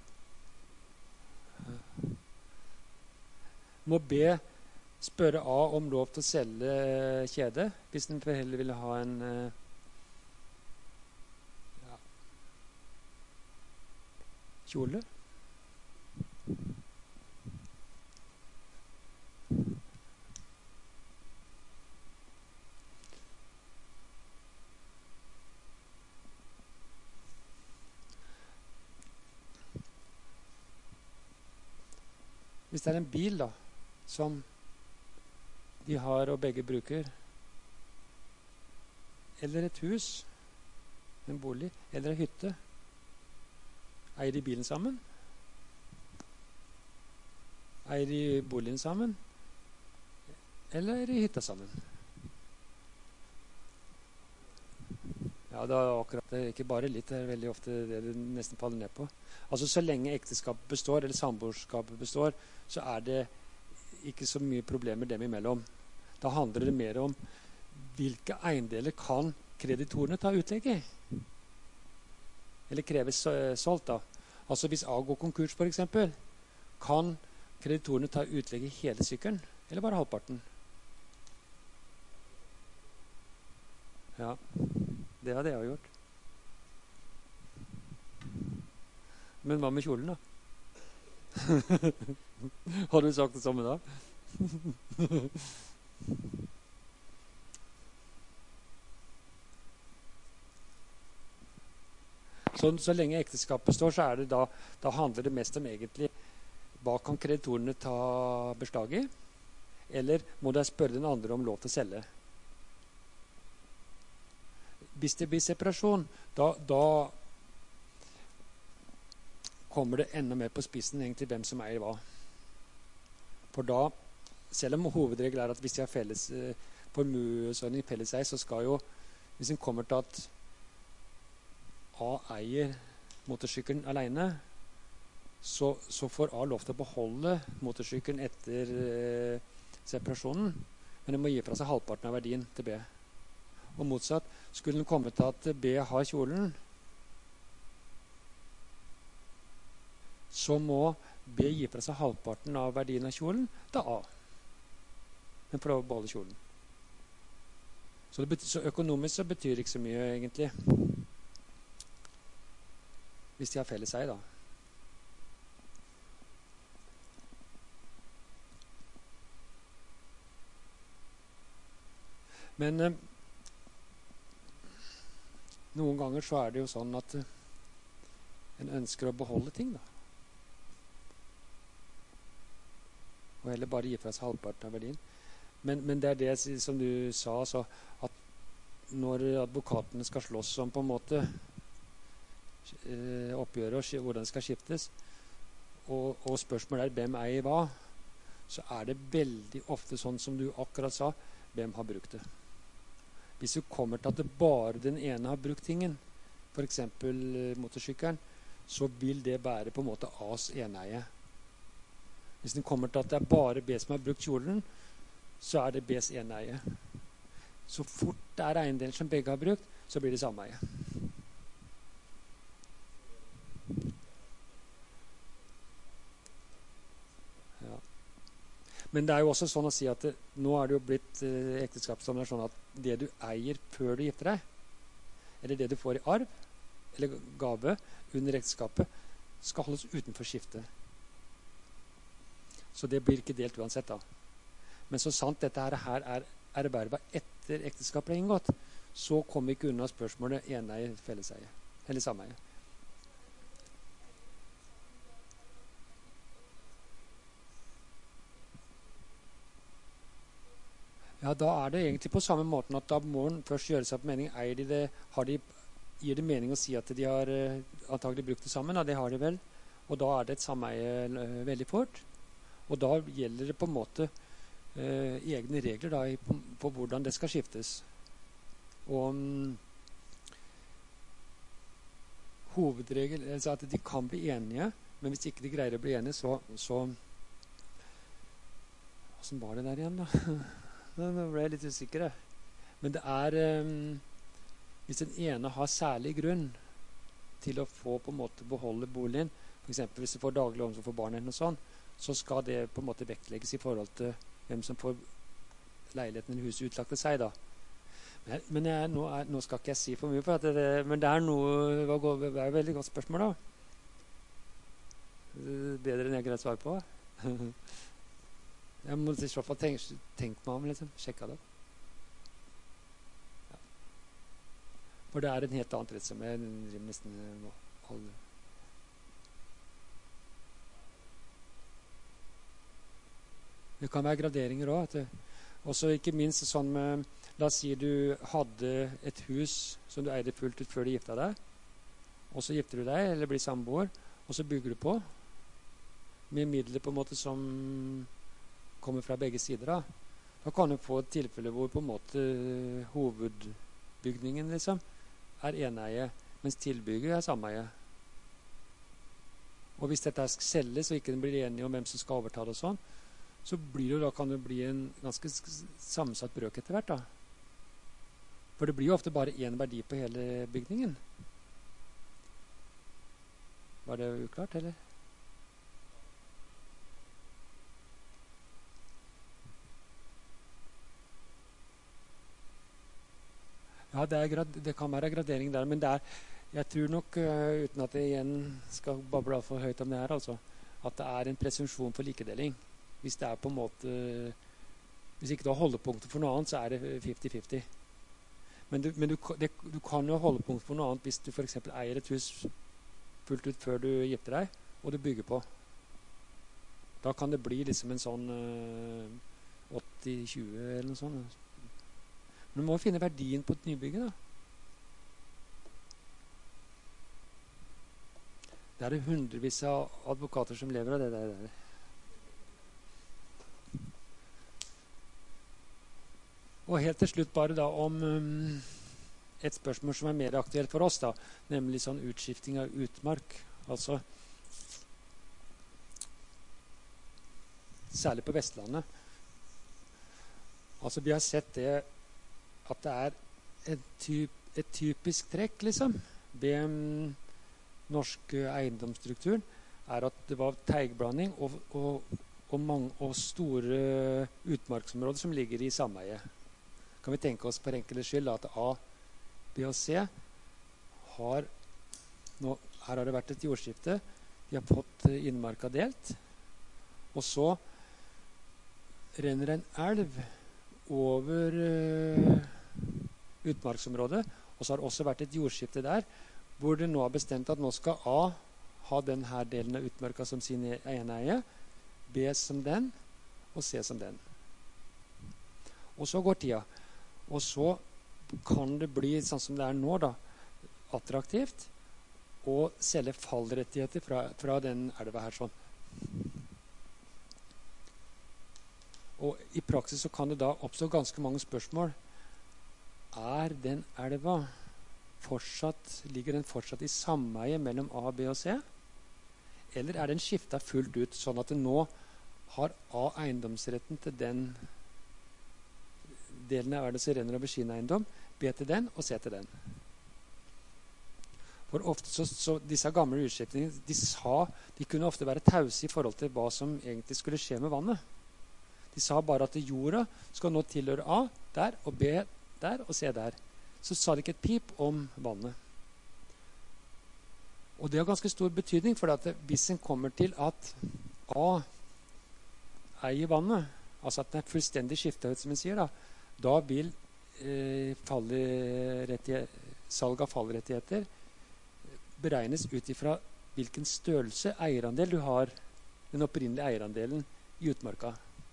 Må B spørre A om lov til å selge kjede, hvis den heller vil ha en ja, kjole. Hvis det er en bil da, som de har og begge bruker, eller et hus, en bolig, eller en hytte, eier de bilen sammen? Eier de boligen sammen? Eller eier de hytta sammen? Ja, det er akkurat det. Ikke bare litt, det er veldig ofte det det nesten faller ned på. Altså så lenge ekteskapet består, eller samboerskapet består, så er det ikke så mye problemer dem imellom. Da handler det mer om hvilke eiendeler kan kreditorene ta utlegg i? Eller kreves solgt da. Altså hvis A går konkurs for eksempel, kan kreditorene ta utlegg i hele sykkelen, eller bare halvparten? Ja, det hadde jeg gjort. Men hva med kjolen da? Har du sagt det samme da? så, så lenge ekteskapet står, så er det da, da handler det mest om egentlig hva kan kreditorene ta beslag i? Eller må de spørre den andre om lov til å selge? Hvis det blir separasjon, da, da kommer det enda mer på spissen egentlig hvem som eier hva. For da, selv om hovedregel er at hvis de har felles eh, formuesordning felles eie, så skal jo, hvis en kommer til at A eier motorsykkelen alene, så, så får A lov til å beholde motorsykkelen etter eh, separasjonen, men den må gi fra seg halvparten av verdien til B. Og motsatt, skulle den komme til at B har kjolen, så må B gi fra seg halvparten av verdien av kjolen til A. Men for å beholde kjolen. Så, det betyr, så økonomisk så betyr det ikke så mye egentlig. Hvis de har felles eie da. Men eh, noen ganger så er det jo sånn at eh, en ønsker å beholde ting da. Og heller bare gi fra seg halvparten av verdien. Men, men det er det som du sa, så at når advokatene skal slåss om på en måte eh, oppgjøret og hvordan det skal skiftes, og, og spørsmålet er hvem eier hva, så er det veldig ofte sånn som du akkurat sa, hvem har brukt det. Hvis du kommer til at det bare den ene har brukt tingen, for eksempel eh, motorsykkelen, så vil det være på en måte A's eneie. Hvis den kommer til at det er bare B som har brukt kjolen, så er det B's eneie. Så fort det er eiendelen som begge har brukt, så blir det samme eie. Ja. Men det er jo også sånn å si at det, nå er det jo blitt eh, ekteskapsdommer sånn at det du eier før du gifter deg, eller det du får i arv, eller gave under ekteskapet, skal holdes utenfor skiftet. Så det blir ikke delt uansett da. Men så sant dette her, her er ervervet etter ekteskapet er inngått, så kommer vi ikke unna spørsmålet eneie, felleseie, eller sameie. Ja, da er det egentlig på samme måten at da må en først gjøre seg på mening, eier de det, har de, gir det mening å si at de har uh, antagelig brukt det sammen, og det har de vel, og da er det et sameie uh, veldig fort. Og da gjelder det på en måte eh, egne regler da, på, på hvordan det skal skiftes. Og um, hovedregel altså at de kan bli enige, men hvis ikke de greier å bli enige, så, så hvordan var det der igjen da? Nå ble jeg litt usikker. Men det er um, hvis den ene har særlig grunn til å få på en måte beholde boligen, for eksempel hvis du får daglig omsorg for barn eller noe sånt, så skal det på en måte vektlegges i forhold til hvem som får leiligheten eller huset utlagt til seg da. Men, men jeg, nå, er, nå skal ikke jeg si for mye, for at det, men det er noe, det er et veldig godt spørsmål da. Bedre enn jeg greier svar på. Jeg må i så fall tenke, tenke meg om, liksom, sjekke det. Ja. For det er en helt annet rett som jeg nesten må holde. Det kan være graderinger også. Også ikke minst sånn med, la oss si du hadde et hus som du eide fullt ut før du giftet deg, og så gifter du deg, eller blir samboer, og så bygger du på, med midler på en måte som kommer fra begge sider da. Da kan du få et tilfelle hvor på en måte hovedbygningen liksom er eneie, mens tilbygget er sameie. Og hvis dette skal selges, og ikke den blir enige om hvem som skal overta det og sånn, så blir det, da kan det bli en ganske sammensatt brøk etter hvert da. For det blir jo ofte bare en verdi på hele bygningen. Var det uklart, eller? Ja, det, er grad, det kan være gradering der, men det er, jeg tror nok, uh, uten at jeg igjen skal bable for høyt om det her, altså, at det er en presumpsjon for likedeling. Hvis det er på en måte, hvis ikke du har holdepunkter for noe annet, så er det femti femti. Men, du, men du, det, du kan jo ha holdepunkt for noe annet hvis du for eksempel eier et hus fullt ut før du gifter deg, og du bygger på. Da kan det bli liksom en sånn uh, åtti tjue eller noe sånt. Men du må finne verdien på et nybygge da. Det er det hundrevis av advokater som lever av det der. Og helt til slutt bare da om um, et spørsmål som er mer aktuelt for oss da, nemlig sånn utskifting av utmark. Altså særlig på Vestlandet. Altså vi har sett det at det er et, typ, et typisk trekk liksom ved um, norsk eiendomsstrukturen er at det var teigblanding og, og, og, mange, og store utmarksområder som ligger i sameie. Kan vi tenke oss for enkeltes skyld at A, B og C har nå, her har det vært et jordskifte, de har fått innmarka delt, og så renner en elv over uh, utmarksområdet, og så har det også vært et jordskifte der, hvor det nå har bestemt at nå skal A ha denne delen av utmarka som sin ene eie, B som den, og C som den. Og så går tida. Og så kan det bli, sånn som det er nå da, attraktivt å selge fallrettigheter fra, fra den elva her sånn. Og i praksis så kan det da oppstå ganske mange spørsmål. Er den elva fortsatt, ligger den fortsatt i sameie mellom A, B og C? Eller er den skiftet fullt ut, sånn at den nå har A eiendomsretten til den delen av elva som renner over sin eiendom, B til den og C til den? For ofte så, så disse gamle utskiftningene, de sa, de kunne ofte være tause i forhold til hva som egentlig skulle skje med vannet. De sa bare at jorda skal nå tilhøre A der, og B der, og C der. Så sa de ikke et pip om vannet. Og det har ganske stor betydning, for at hvis en kommer til at A eier vannet, altså at den er fullstendig skiftet ut, som en sier da, da vil eh, salg av fallrettigheter beregnes ut ifra hvilken størrelse eierandel du har, den opprinnelige eierandelen i utmarka.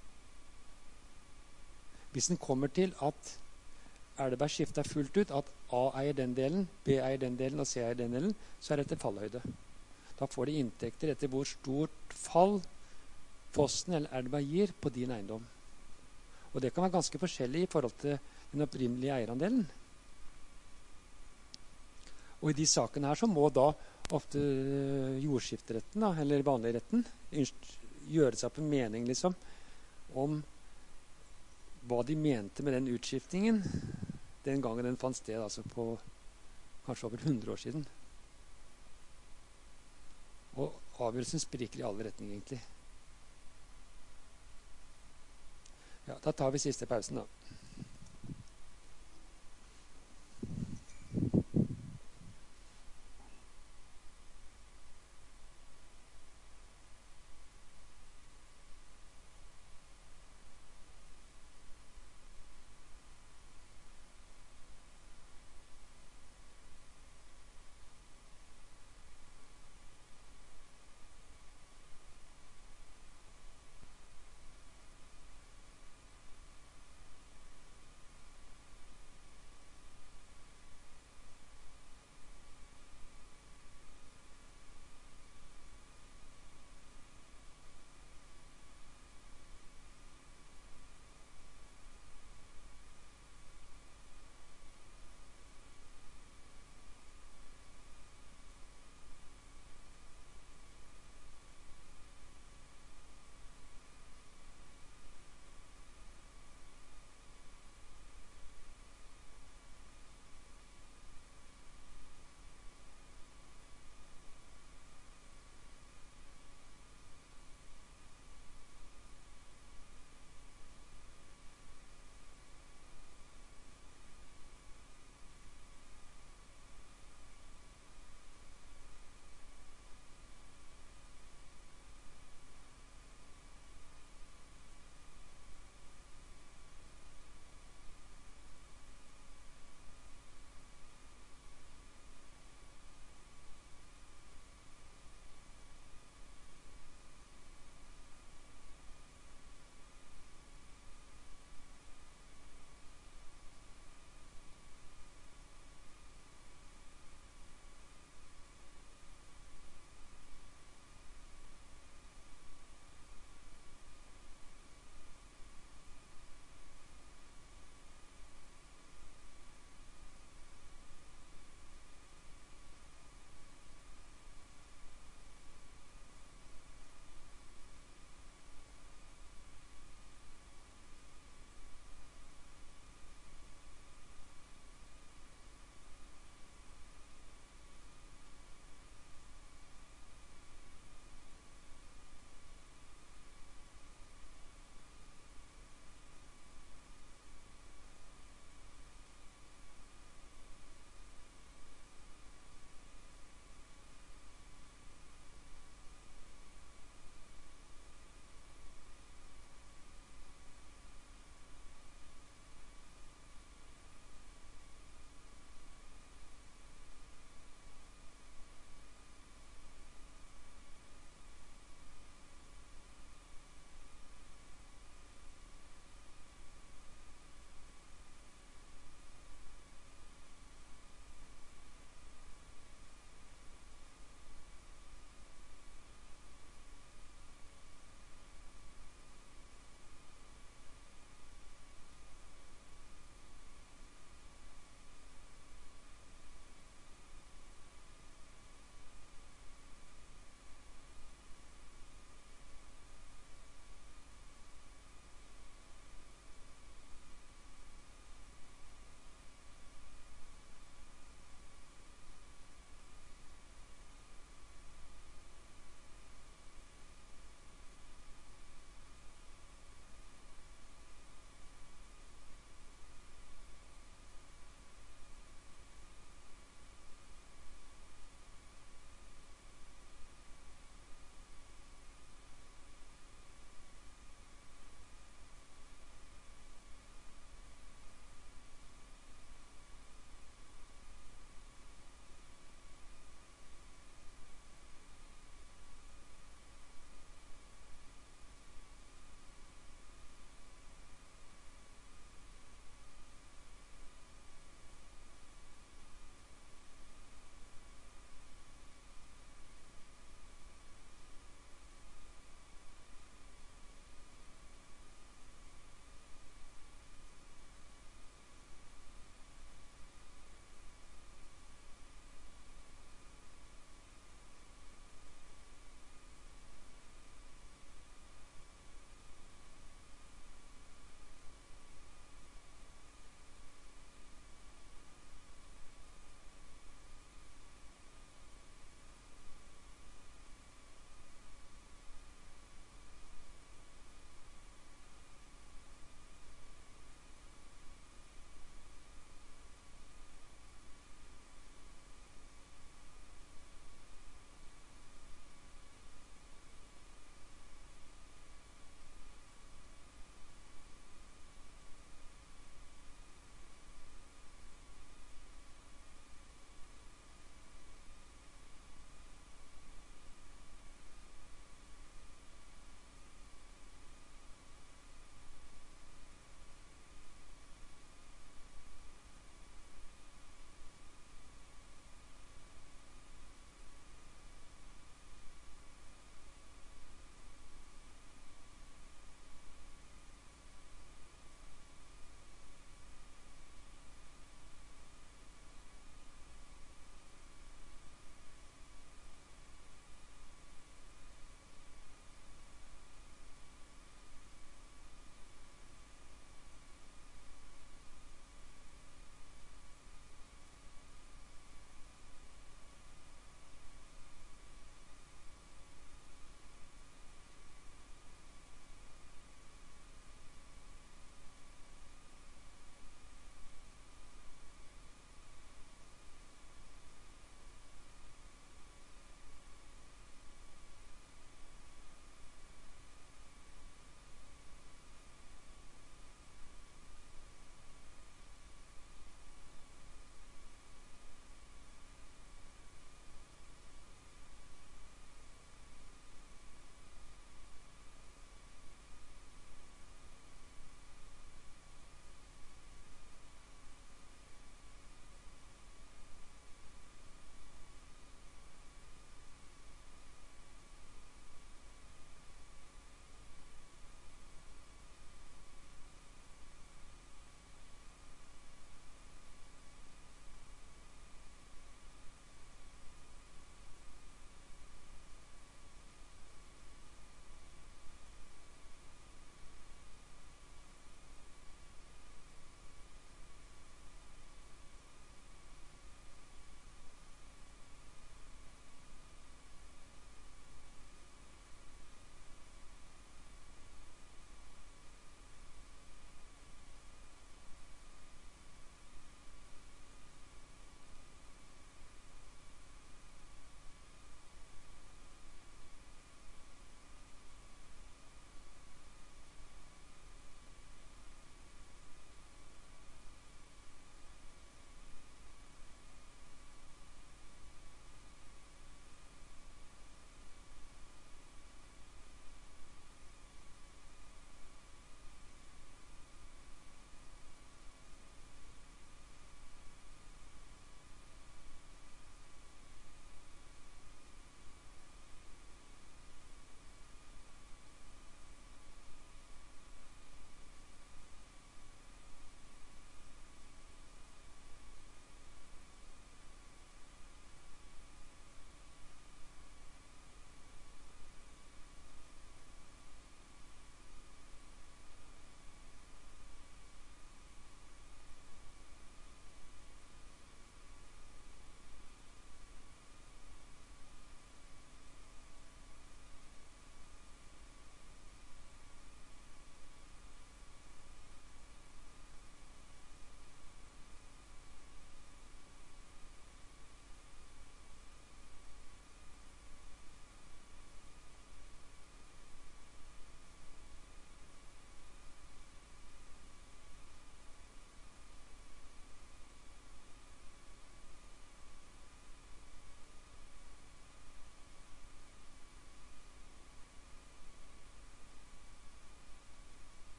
Hvis den kommer til at elva er skiftet fullt ut, at A eier den delen, B eier den delen og C eier den delen, så er dette fallhøyde. Da får de inntekter etter hvor stort fall fossen eller elva gir på din eiendom. Og det kan være ganske forskjellig i forhold til den opprinnelige eierandelen. Og i de sakene her så må da ofte jordskifteretten, da, eller vanligretten, gjøre seg på mening liksom, om hva de mente med den utskiftingen den gangen den fant sted, altså på kanskje over hundre år siden. Og avgjørelsen spriker i alle retninger egentlig. Ja, da tar vi siste pausen da.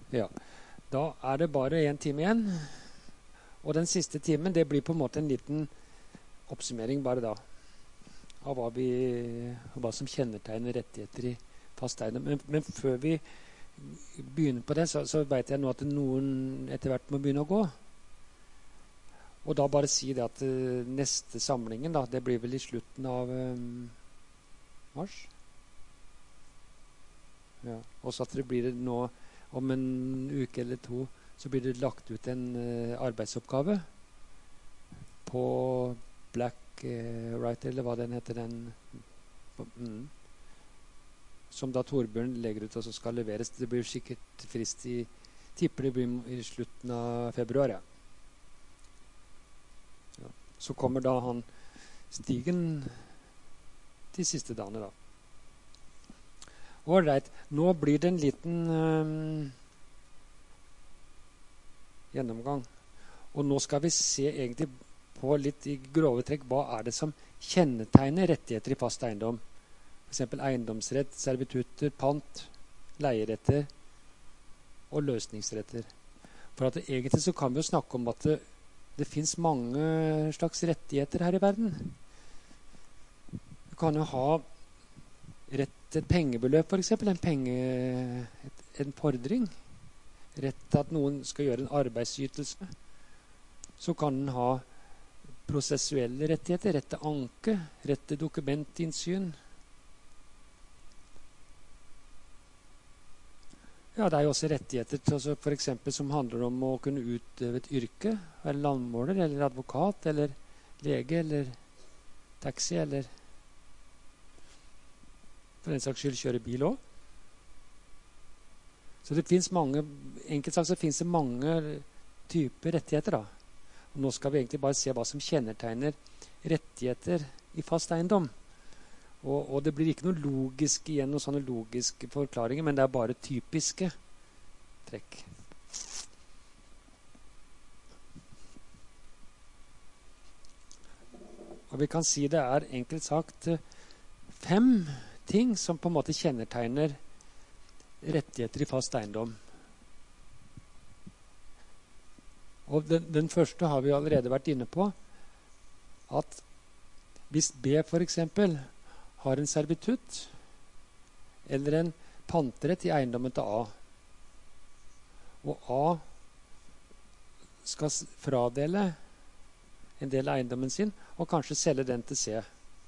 Ja. Da er det bare en time igjen. Og den siste timen, det blir på en måte en liten oppsummering bare da. Av hva, vi, hva som kjennetegner rettigheter i fast eiendom. Men, men før vi begynner på det, så, så vet jeg nå at noen etter hvert må begynne å gå. Og da bare si det at uh, neste samlingen, da, det blir vel i slutten av um, mars. Ja. Og så at det blir det nå om en uke eller to, så blir det lagt ut en uh, arbeidsoppgave på Black uh, Writer, eller hva den heter, den mm, som da Torbjørn legger ut og så skal leveres. Det blir sikkert frist i, tipper det blir i slutten av februar, ja. Ja. Så kommer da han Stigen de siste dagene da. Alright, nå blir det en liten um, gjennomgang. Og nå skal vi se egentlig på litt i grove trekk, hva er det som kjennetegner rettigheter i fast eiendom? For eksempel eiendomsrett, servitutter, pant, leieretter og løsningsretter. For at det, egentlig så kan vi jo snakke om at det, det finnes mange slags rettigheter her i verden. Du kan jo ha rett til et pengebeløp, for eksempel, en, penge, et, en fordring. Rett til at noen skal gjøre en arbeidsytelse. Så kan den ha prosessuelle rettigheter, rett til anke, rett til dokumentinnsyn. Ja, det er jo også rettigheter til, altså for eksempel, som handler om å kunne utøve et yrke, være landmåler, eller advokat, eller lege, eller taxi, eller for en saks skyld kjøre bil også. Så det finnes mange, enkelt sagt så finnes det mange typer rettigheter da. Og nå skal vi egentlig bare se hva som kjennetegner rettigheter i fast eiendom. Og, og det blir ikke noe logisk igjen, noen sånne logiske forklaringer, men det er bare typiske trekk. Og vi kan si det er enkelt sagt fem ting som på en måte kjennetegner rettigheter i fast eiendom. Og den, den første har vi allerede vært inne på, at hvis B for eksempel har en servitutt eller en panterett i eiendommen til A, og A skal fradele en del av eiendommen sin og kanskje selge den til C.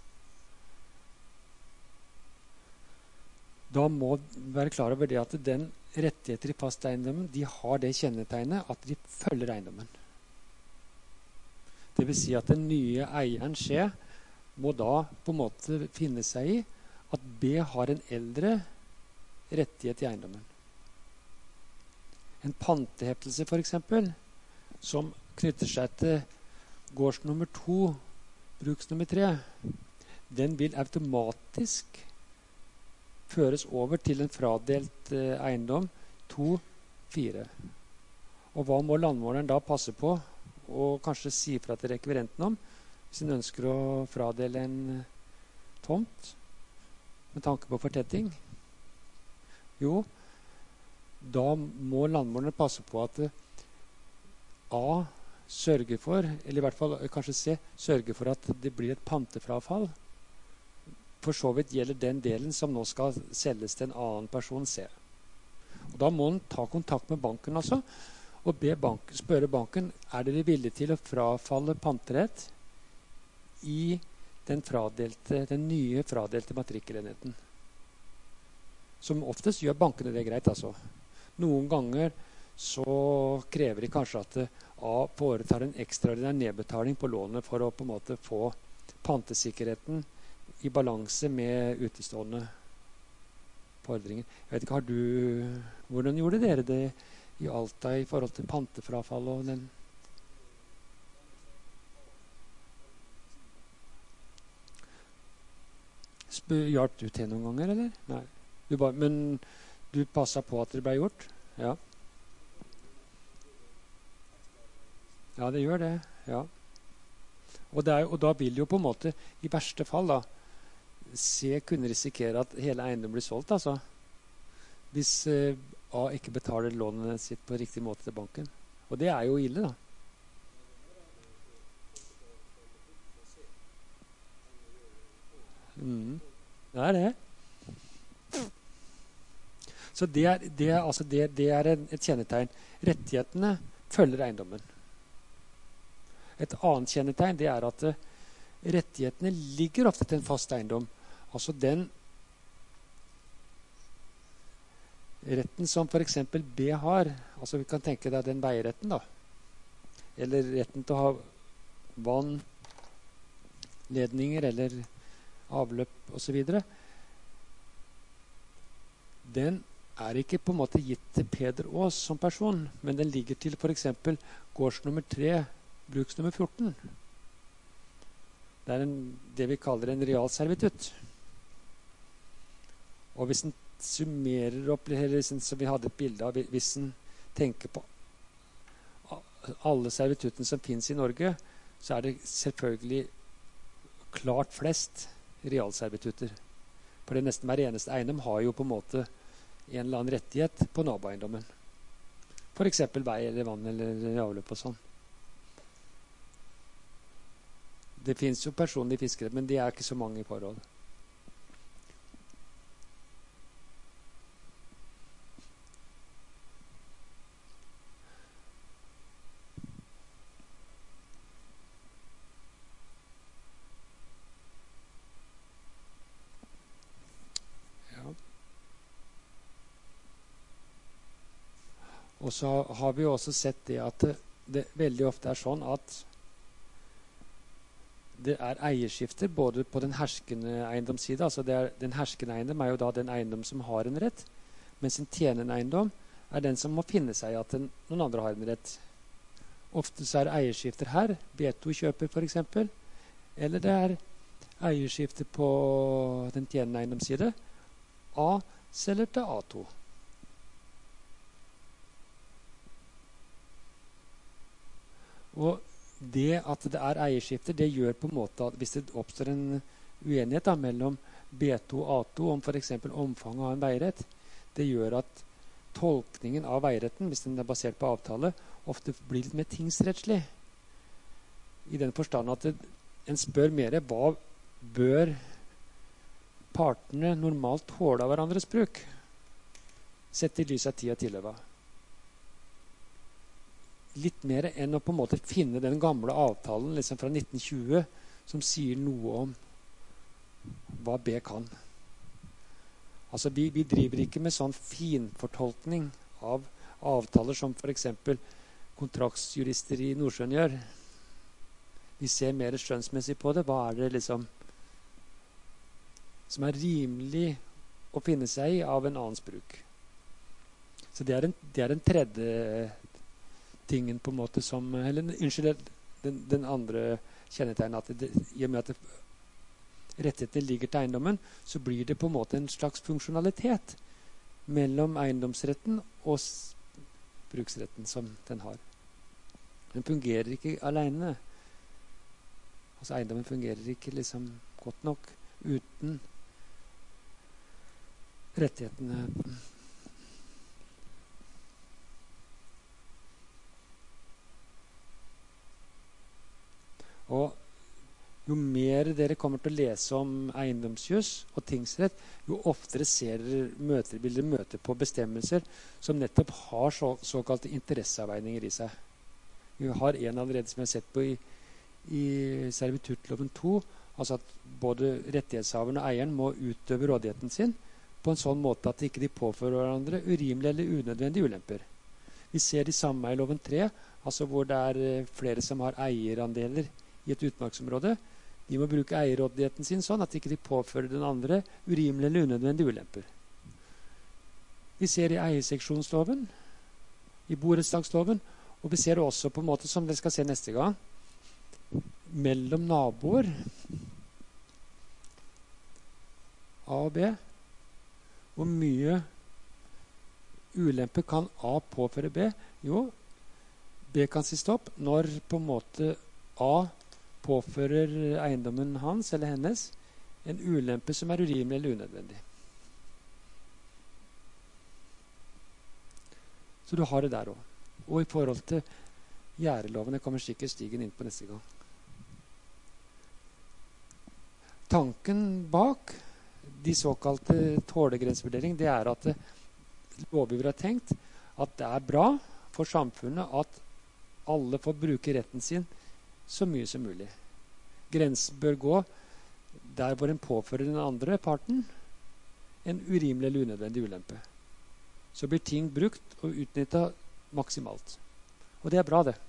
Da må vi være klar over det at den rettigheter i fast eiendommen, de har det kjennetegnet at de følger eiendommen. Det vil si at den nye eieren skje må da på en måte finne seg i at B har en eldre rettighet i eiendommen. En panteheftelse for eksempel, som knytter seg til gårds nummer to, bruks nummer tre, den vil automatisk føres over til en fradelt eh, eiendom to fire. Og hva må landmåleren da passe på, og kanskje si fra til rekvirenten om, hvis en ønsker å fradele en tomt med tanke på fortetting? Jo, da må landmålerne passe på at A sørger for, eller i hvert fall kanskje C, sørger for at det blir et pantefrafall. For så vidt gjelder den delen som nå skal selges til en annen person C. Og da må en ta kontakt med banken altså, og be bank, spørre banken, er dere villige til å frafalle panterett i den, fradelte, den nye fradelte matrikkelenheten. Som oftest gjør bankene det greit, altså. Noen ganger så krever de kanskje at A foretar en ekstraordinær nedbetaling på lånet for å på en måte få pantesikkerheten i balanse med utestående fordringer. Jeg vet ikke, har du, hvordan gjorde dere det i Alta i forhold til pantefrafall og den? Hjalp du til noen ganger, eller? Nei. Du bare, men du passet på at det ble gjort? Ja. Ja, det gjør det. Ja. Og, det er, og da vil jo på en måte, i verste fall da, C kunne risikere at hele eiendommen blir solgt, altså. Hvis eh, A ikke betaler lånet sitt på riktig måte til banken. Og det er jo ille, da. Mm. Det er det. Så det er, det er, altså det, det er en, et kjennetegn. Rettighetene følger eiendommen. Et annet kjennetegn det er at uh, rettighetene ligger ofte til en fast eiendom. Altså den retten som for eksempel B har, altså vi kan tenke deg den veiretten da, eller retten til å ha vann, ledninger eller avløp og så videre, den er ikke på en måte gitt til Peder Aas som person, men den ligger til for eksempel gårds nummer tre, bruks nummer fjorten. Det er en, det vi kaller en realservitutt. Og hvis en summerer opp, eller som vi hadde et bilde av, hvis en tenker på alle servituttene som finnes i Norge, så er det selvfølgelig klart flest realservitutter. For det nesten hver eneste eiendom har jo på en måte en eller annen rettighet på naboeiendommen. For eksempel vei eller vann eller avløp og sånn. Det finnes jo personlige fiskere, men de er ikke så mange i forhold. Og så har vi jo også sett det at det, det veldig ofte er sånn at det er eierskifter både på den herskende eiendomsside, altså det er, den herskende eiendom er jo da den eiendom som har en rett, mens en tjenende eiendom er den som må finne seg i at den, noen andre har en rett. Ofte så er det eierskifter her, B to kjøper for eksempel, eller det er eierskifter på den tjenende eiendomsside, A selger til A to. Og det at det er eierskifter, det gjør på en måte at hvis det oppstår en uenighet da, mellom B to og A to om for eksempel omfanget av en veirett, det gjør at tolkningen av veiretten, hvis den er basert på avtale, ofte blir litt mer tingsrettslig. I den forstand at det, en spør mer hva bør partene normalt tåle av hverandres bruk, sett i lys av tid og tilløp. Litt mer enn å på en måte finne den gamle avtalen liksom fra nitten tjue som sier noe om hva B kan. Altså vi, vi driver ikke med sånn finfortolkning av avtaler som for eksempel kontraktsjurister i Nordsjøen gjør. Vi ser mer skjønnsmessig på det. Hva er det liksom som er rimelig å finne seg i av en annens bruk? Så det er en, det er en tredje tingen på en måte som, eller unnskyld, den, den andre kjennetegnet at det, i og med at det, rettighetene ligger til eiendommen, så blir det på en måte en slags funksjonalitet mellom eiendomsretten og bruksretten som den har. Den fungerer ikke alene. Altså eiendommen fungerer ikke liksom godt nok uten rettighetene. Og jo mer dere kommer til å lese om eiendomsjus og tingsrett, jo oftere ser dere møter, vil dere møte på bestemmelser som nettopp har så, såkalte interesseavveininger i seg. Vi har en allerede som jeg har sett på i, i servituttloven to, altså at både rettighetshaveren og eieren må utøve rådigheten sin på en sånn måte at de ikke påfører hverandre urimelige eller unødvendige ulemper. Vi ser det samme i loven tre, altså hvor det er flere som har eierandeler i et utmarksområde. De må bruke eierrådigheten sin sånn at de ikke påfører den andre urimelige eller unødvendige ulemper. Vi ser det i eierseksjonsloven, i borettslagsloven, og vi ser det også på en måte som dere skal se neste gang, mellom naboer, A og B. Hvor mye ulempe kan A påføre B? Jo, B kan si stopp når på en måte A påfører eiendommen hans eller hennes en ulempe som er urimelig eller unødvendig. Så du har det der også. Og i forhold til gjerdelovene kommer sikkert Stigen inn på neste gang. Tanken bak de såkalte tålegrensevurdering, det er at lovgiver har tenkt at det er bra for samfunnet at alle får bruke retten sin så mye som mulig. Grensen bør gå der hvor en påfører den andre parten en urimelig eller unødvendig ulempe. Så blir ting brukt og utnyttet maksimalt. Og det er bra, det.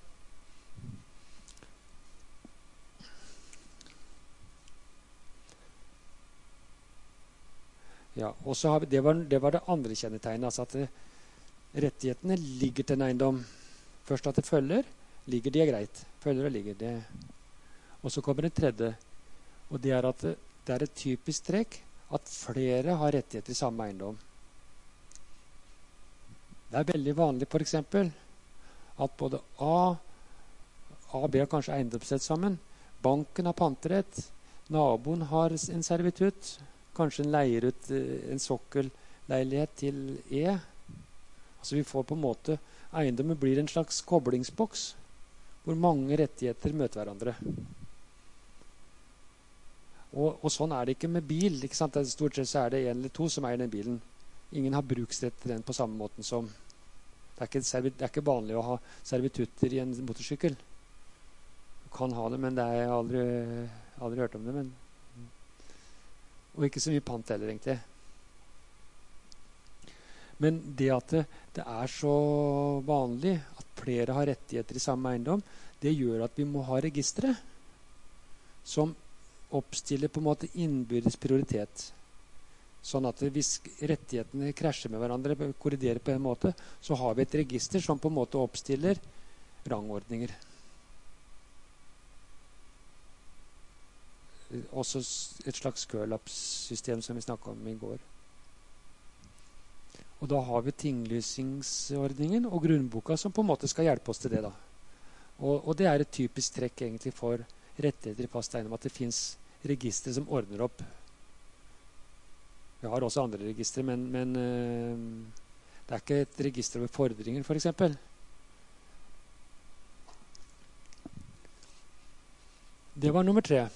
Ja, og så har vi, det, var, det var det andre kjennetegnet, altså at det, rettighetene ligger til en eiendom. Først at det følger, ligger det er greit. Følger og ligger det. Og så kommer det tredje, og det er at det, det er et typisk trekk at flere har rettigheter i samme eiendom. Det er veldig vanlig for eksempel at både A, A og B har kanskje eiendomsrett sammen. Banken har panterett, naboen har en servitutt, kanskje en leier ut en sokkelleilighet til E. Altså vi får på en måte, eiendommen blir en slags koblingsboks, hvor mange rettigheter møter hverandre. Og, og sånn er det ikke med bil, ikke sant? Stort sett så er det en eller to som eier den bilen. Ingen har bruksrett til den på samme måten som, det er ikke, det er ikke vanlig å ha servitutter i en motorsykkel. Du kan ha det, men det er jeg aldri, aldri hørt om det, men og ikke så mye pant heller, egentlig. Men det at det, det er så vanlig at flere har rettigheter i samme eiendom, det gjør at vi må ha registre som oppstiller på en måte innbyrdes prioritet. Sånn at hvis rettighetene krasjer med hverandre, korriderer på en måte, så har vi et register som på en måte oppstiller rangordninger. Også et slags curl-up-system som vi snakket om i går. Og da har vi tinglysingsordningen og grunnboka som på en måte skal hjelpe oss til det da. Og, og det er et typisk trekk egentlig for rettigheter i fast eiendom, at det finnes registre som ordner opp. Vi har også andre registre, men, men øh, det er ikke et register over fordringer, for eksempel. Det var nummer tre.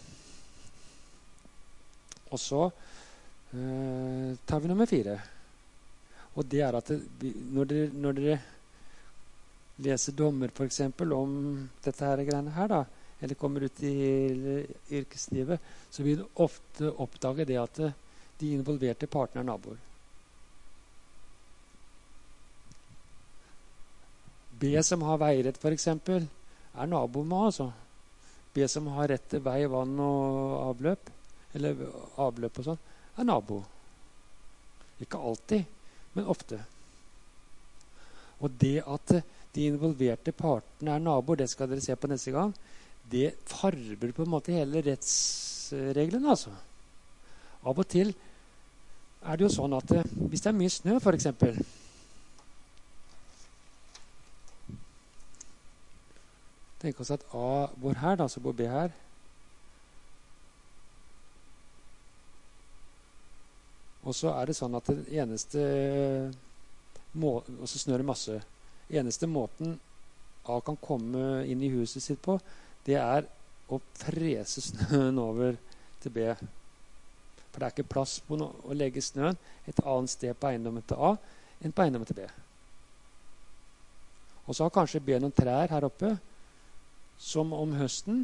Og så øh, tar vi nummer fire. Og det er at det, når, dere, når dere leser dommer for eksempel om dette her greiene her da, eller kommer ut i yrkeslivet, så vil du ofte oppdage det at de involverte partene er naboer. B som har veirett for eksempel, er nabo med altså. B som har rett til vei, vann og avløp, eller avløp og sånn, er nabo. Ikke alltid, men ofte. Og det at de involverte partene er naboer, det skal dere se på neste gang, det farber på en måte hele rettsreglene, altså. Av og til er det jo sånn at hvis det er mye snø, for eksempel, tenk oss at A bor her, da, så bor B her. Og så er det sånn at det eneste må, og så snør det masse. Eneste måten A kan komme inn i huset sitt på, det er å frese snøen over til B. For det er ikke plass på no, å legge snøen et annet sted på eiendommen til A enn på eiendommen til B. Og så har kanskje B noen trær her oppe, som om høsten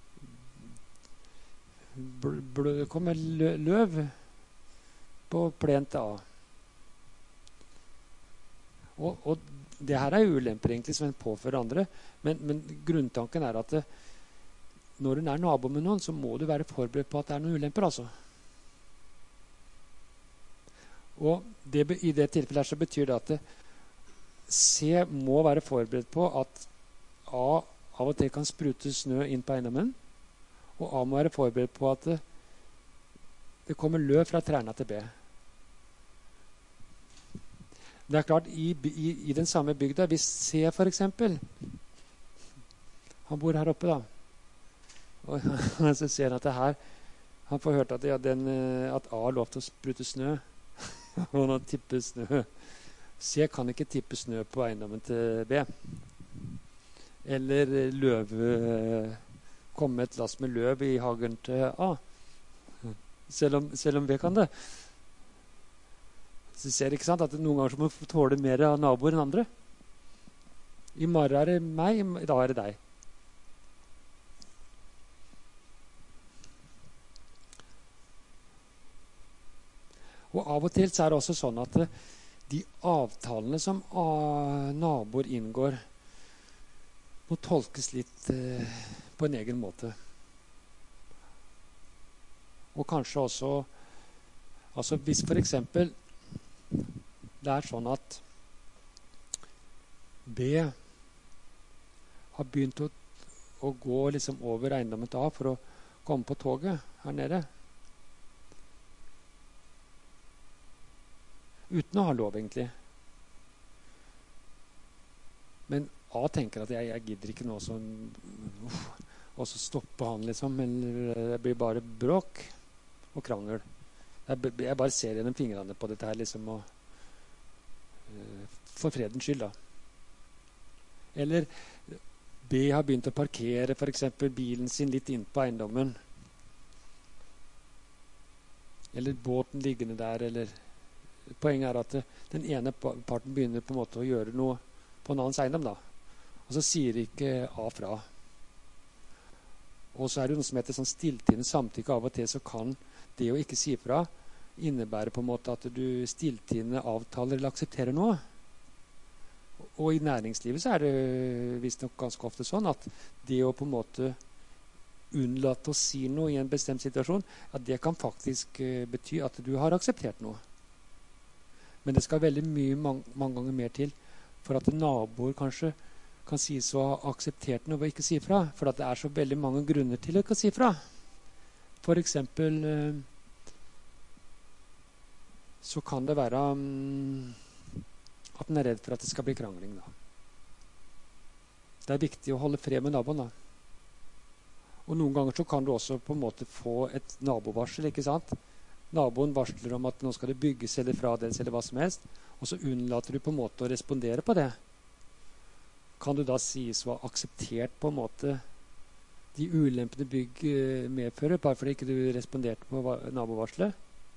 bl bl kommer lø løv på plen til A. Og, og det her er ulemper egentlig som en påfører andre, men, men grunntanken er at det, når du er nabo med noen, så må du være forberedt på at det er noen ulemper, altså. Og det, i det tilfellet her så betyr det at det, C må være forberedt på at A av og til kan sprute snø inn på eiendommen, og A må være forberedt på at det, det kommer løv fra trærne til B. Det er klart, i, i, i den samme bygda, hvis C for eksempel, han bor her oppe da, og så ser han at det her, han får hørt at, ja, den, at A har lov til å sprute snø, og han tipper snø C kan ikke tippe snø på eiendommen til B. Eller løve komme med et lass med løv i hagen til A. Selv om, selv om B kan det. Så ser ikke sant at noen ganger så må man tåle mer av naboer enn andre. I morgen er det meg, i dag er det deg. Og av og til så er det også sånn at de avtalene som naboer inngår, må tolkes litt eh, på en egen måte. Og kanskje også altså hvis for eksempel det er sånn at B har begynt å, å gå liksom over eiendommen til A for å komme på toget her nede, uten å ha lov egentlig. Men A tenker at jeg, jeg gidder ikke noe sånn uff, og så stopper han liksom, eller det blir bare bråk og krangel. Jeg, jeg bare ser gjennom fingrene på dette her liksom, og uh, for fredens skyld da. Eller B har begynt å parkere for eksempel bilen sin litt inn på eiendommen, eller båten liggende der, eller poenget er at den ene parten begynner på en måte å gjøre noe på en annens eiendom da, og så sier ikke A fra. Og så er det noe som heter sånn stilltiende samtykke. Av og til så kan det å ikke si fra innebære på en måte at du stilltiende avtaler eller aksepterer noe. Og i næringslivet så er det visst nok ganske ofte sånn at det å på en måte unnlate å si noe i en bestemt situasjon, at det kan faktisk uh, bety at du har akseptert noe. Men det skal veldig mye, mange, mange ganger mer til for at naboer kanskje kan sies å ha akseptert noe og ikke si fra. For at det er så veldig mange grunner til å ikke si fra. For eksempel uh, så kan det være um, at den er redd for at det skal bli krangling da. Det er viktig å holde fred med naboen da. Og noen ganger så kan du også på en måte få et nabovarsel, ikke sant? Naboen varsler om at nå skal det bygges eller frades eller hva som helst, og så unnlater du på en måte å respondere på det. Kan du da sies å ha akseptert på en måte de ulempene bygg medfører, bare fordi ikke du responderte på nabovarslet?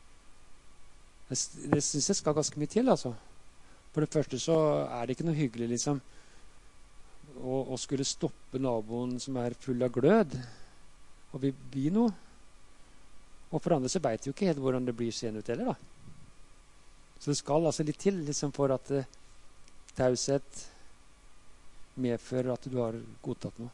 Det synes jeg skal ganske mye til, altså. For det første så er det ikke noe hyggelig, liksom, å, å skulle stoppe naboen som er full av glød, og vil bli noe. Og for andre så vet jo ikke helt hvordan det blir sen ut heller, da. Så det skal altså litt til, liksom, for at uh, taushet medfører at du har godtatt noe.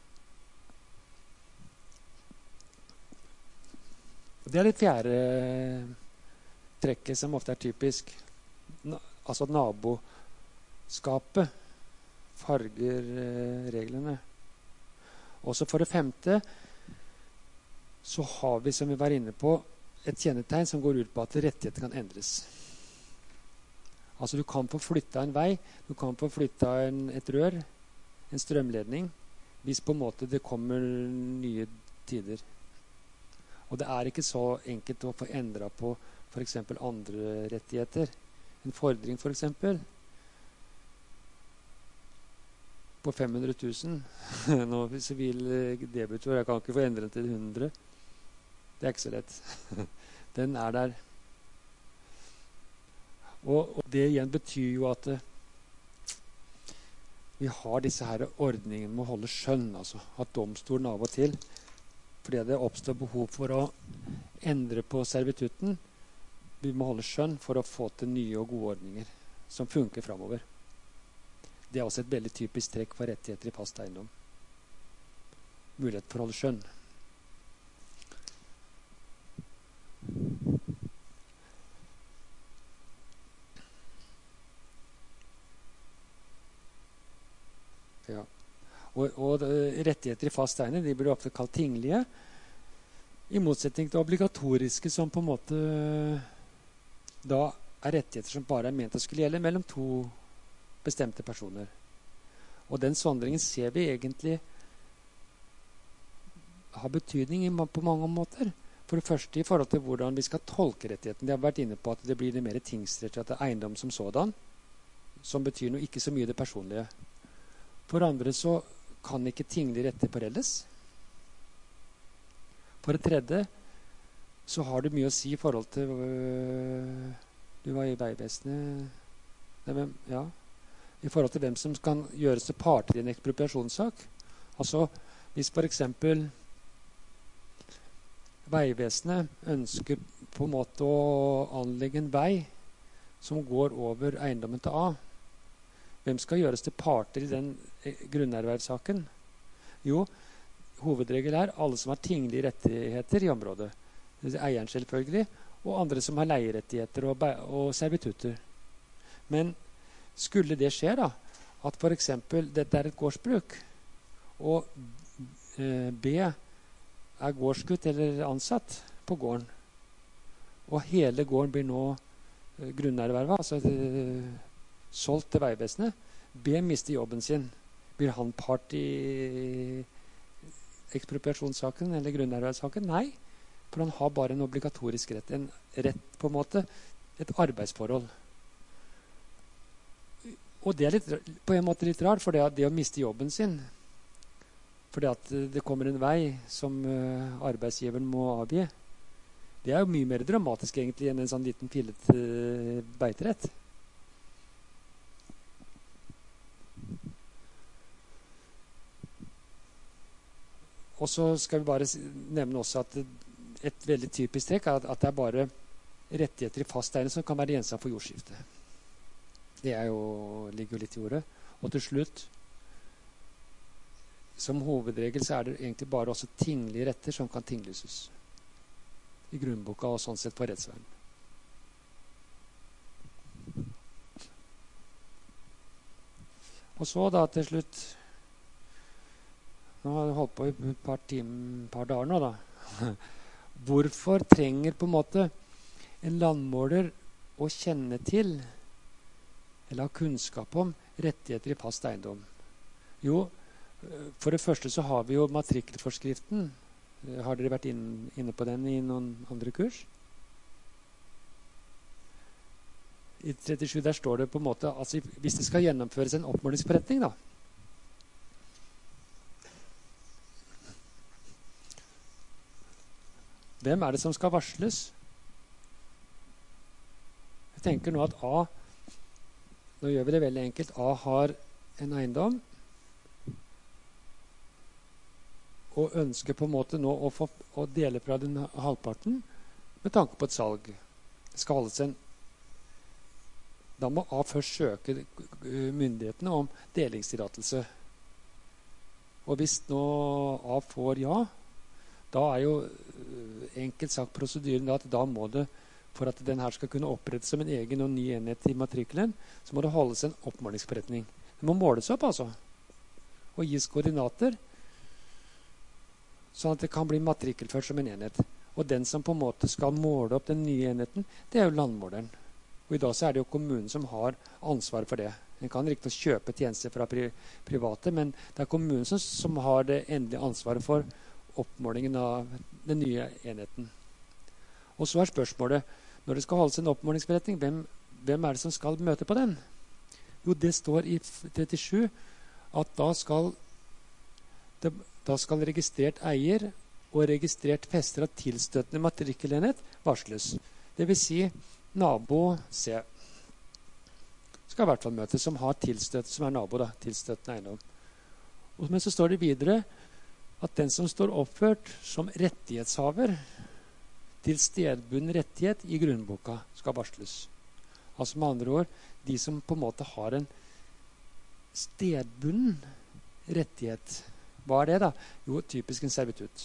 Det er det fjerde trekket som ofte er typisk. Na, altså naboskapet farger uh, reglene. Også for det femte så har vi, som vi var inne på, et kjennetegn som går ut på at rettigheter kan endres. Altså du kan få flytta en vei, du kan få flytta en, et rør, en strømledning, hvis på en måte det kommer nye tider. Og det er ikke så enkelt å få endret på for eksempel andre rettigheter. En fordring for eksempel på fem hundre tusen. Nå sivil debutor, jeg kan ikke få endre den til hundre. Det er ikke så lett. Den er der. Og, og det igjen betyr jo at uh, vi har disse her ordningene med å holde skjønn, altså at domstolen av og til, fordi det oppstår behov for å endre på servitutten, vi må holde skjønn for å få til nye og gode ordninger som funker fremover. Det er også et veldig typisk trekk for rettigheter i fast eiendom. Mulighet for å holde skjønn. Ja. Og, og rettigheter i fast eiendom, de blir ofte kalt tinglige, i motsetning til obligatoriske, som på en måte da er rettigheter som bare er ment å skulle gjelde mellom to bestemte personer. Og den sondringen ser vi egentlig har betydning på mange måter. For det første i forhold til hvordan vi skal tolke rettigheten. De har vært inne på at det blir det mer tingsrett at det er eiendom som sådan, som betyr noe, ikke så mye det personlige. For andre så kan ikke tinglige retter foreldes. For det tredje så har det mye å si i forhold til øh, du var i Vegvesenet hvem, ja, i forhold til hvem som kan gjøres til parter i en ekspropriasjonssak. Altså hvis for eksempel Vegvesenet ønsker på en måte å anlegge en vei som går over eiendommen til A, hvem skal gjøres til parter i den grunnervervsaken? Jo, hovedregel er alle som har tinglige rettigheter i området. Eieren selvfølgelig, og andre som har leierettigheter og, og servitutter. Men skulle det skje da, at for eksempel dette er et gårdsbruk, og eh, B er gårdsgutt eller ansatt på gården, og hele gården blir nå eh, grunnervervet, altså eh, solgt til Vegvesenet, B mister jobben sin. Blir han part i ekspropriasjonssaken eller grunnervervsaken? Nei. For han har bare en obligatorisk rett. En rett på en måte, et arbeidsforhold. Og det er litt, på en måte litt rart, for det, det å miste jobben sin, fordi at det kommer en vei som uh, arbeidsgiveren må avgi, det er jo mye mer dramatisk egentlig enn en sånn liten pillet uh, beiterett. Og så skal vi bare nevne også at et veldig typisk trekk er at, at det er bare rettigheter i fast eiendom som kan være gjenstand for jordskifte. Det er jo, ligger jo litt i ordet. Og til slutt, som hovedregel så er det egentlig bare også tinglige retter som kan tinglyses i grunnboka og sånn sett på rettsvern. Og så da til slutt, nå har jeg holdt på i et par, time, par dager nå da, hvorfor trenger på en måte en landmåler å kjenne til eller ha kunnskap om rettigheter i fast eiendom? Jo, for det første så har vi jo matrikkelforskriften. Har dere vært inne på den i noen andre kurs? I trettisju der står det på en måte, altså hvis det skal gjennomføres en oppmålingsforretning da, hvem er det som skal varsles? Jeg tenker nå at A, nå gjør vi det veldig enkelt, A har en eiendom, og ønsker på en måte nå å, få, å dele fra den halvparten med tanke på et salg. Det skal holdes en. Da må A først søke myndighetene om delingstillatelse. Og hvis nå A får ja, da er jo enkelt sagt prosedyren da, at da må det, for at den her skal kunne opprettes som en egen og ny enhet i matrikkelen, så må det holdes en oppmålingsforretning. Det må måles opp altså, og gis koordinater, sånn at det kan bli matrikkelført som en enhet. Og den som på en måte skal måle opp den nye enheten, det er jo landmåleren. Og i dag så er det jo kommunen som har ansvar for det. Den kan riktig kjøpe tjenester fra pri private, men det er kommunen som, som har det endelige ansvaret for oppmålingen av den nye enheten. Og så er spørsmålet, når det skal holdes en oppmålingsforretning, hvem, hvem er det som skal møte på den? Jo, det står i trettisju at da skal, det, da skal registrert eier og registrert fester av tilstøtende matrikkelenhet varsles. Det vil si, nabo C skal i hvert fall møte, som har tilstøtt, som er nabo da, tilstøttende eiendom. Og, men så står det videre at den som står oppført som rettighetshaver til stedbunden rettighet i grunnboka skal varsles. Altså med andre ord, de som på en måte har en stedbunden rettighet. Hva er det da? Jo, typisk en servitutt.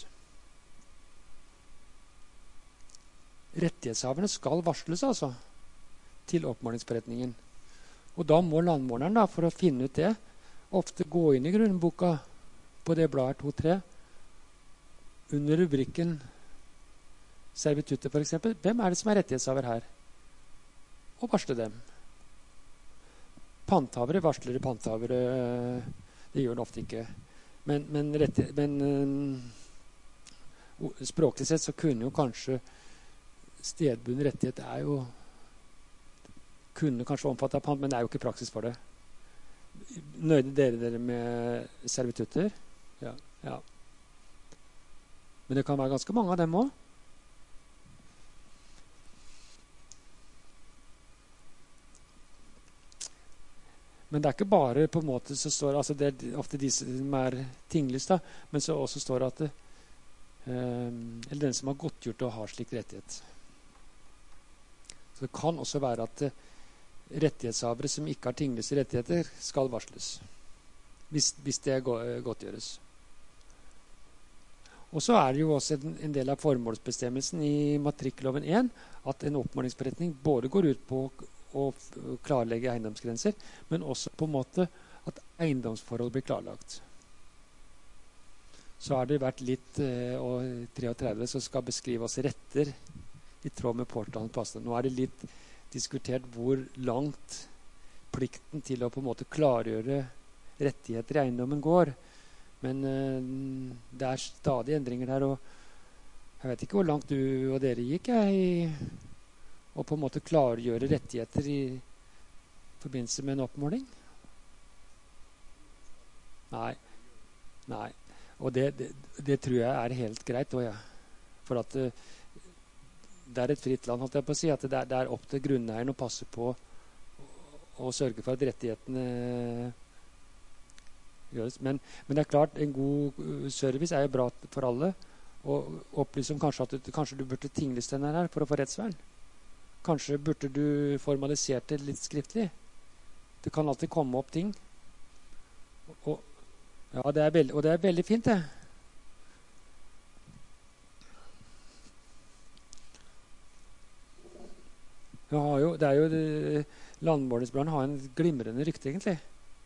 Rettighetshaverne skal varsles altså til oppmålingsforretningen. Og da må landmåleren da, for å finne ut det, ofte gå inn i grunnboka på det bladet to tre, under rubrikken servitutter for eksempel. Hvem er det som er rettighetshaver her? Og varsle dem. Panthavere varsler panthavere. Det gjør den ofte ikke. Men, men, rett, men uh, språklig sett så kunne jo kanskje stedbunden rettighet er jo kunne kanskje omfatte pant, men det er jo ikke praksis for det. Nøyde dere dere med servitutter? Ja, ja. Men det kan være ganske mange av dem også. Men det er ikke bare på en måte så står, altså det er ofte de som er tinglyst da, men så også står det at det, um, eller den som har godtgjort å ha slik rettighet. Så det kan også være at uh, rettighetshavere som ikke har tinglyste rettigheter skal varsles, hvis, hvis det godtgjøres. Og så er det jo også en, en del av formålsbestemmelsen i matrikkelloven én at en oppmålingsberetning både går ut på å klarlegge eiendomsgrenser, men også på en måte at eiendomsforhold blir klarlagt. Så har det vært litt eh, og treogtredve som skal beskrive oss retter i tråd med påstandens påstand. Nå er det litt diskutert hvor langt plikten til å på en måte klargjøre rettigheter i eiendommen går. Men eh, det er stadig endringer her, og jeg vet ikke hvor langt du og dere gikk jeg, i og på en måte klargjøre rettigheter i forbindelse med en oppmåling? Nei. Nei. Og det, det, det tror jeg er helt greit også, ja. For at det, det er et fritt land, holdt jeg på å si, at det er, det er opp til grunneieren å passe på og sørge for at rettighetene gjøres. Men, men det er klart, en god service er jo bra for alle, og opplyse om kanskje at du, kanskje du burde tingliste den her for å få rettsvern. Kanskje burde du formalisert det litt skriftlig. Det kan alltid komme opp ting. Og, ja, det er veld, og det er veldig fint, det. Jo, det er jo det, landmålingsbrannen har en glimrende rykte, egentlig.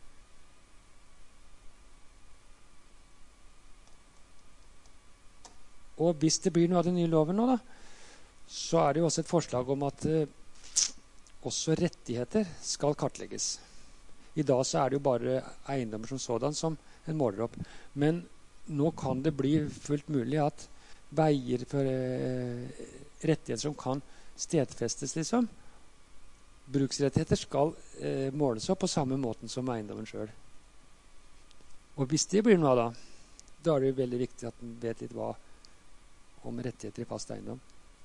Og hvis det blir noe av den nye loven nå, da, så er det jo også et forslag om at eh, også rettigheter skal kartlegges. I dag så er det jo bare eiendommer som sådan som en måler opp. Men nå kan det bli fullt mulig at veier for eh, rettigheter som kan stedfestes, liksom, bruksrettigheter skal eh, måles opp på samme måten som eiendommen selv. Og hvis det blir noe av da, da er det jo veldig viktig at man vet litt hva om rettigheter i fast eiendom.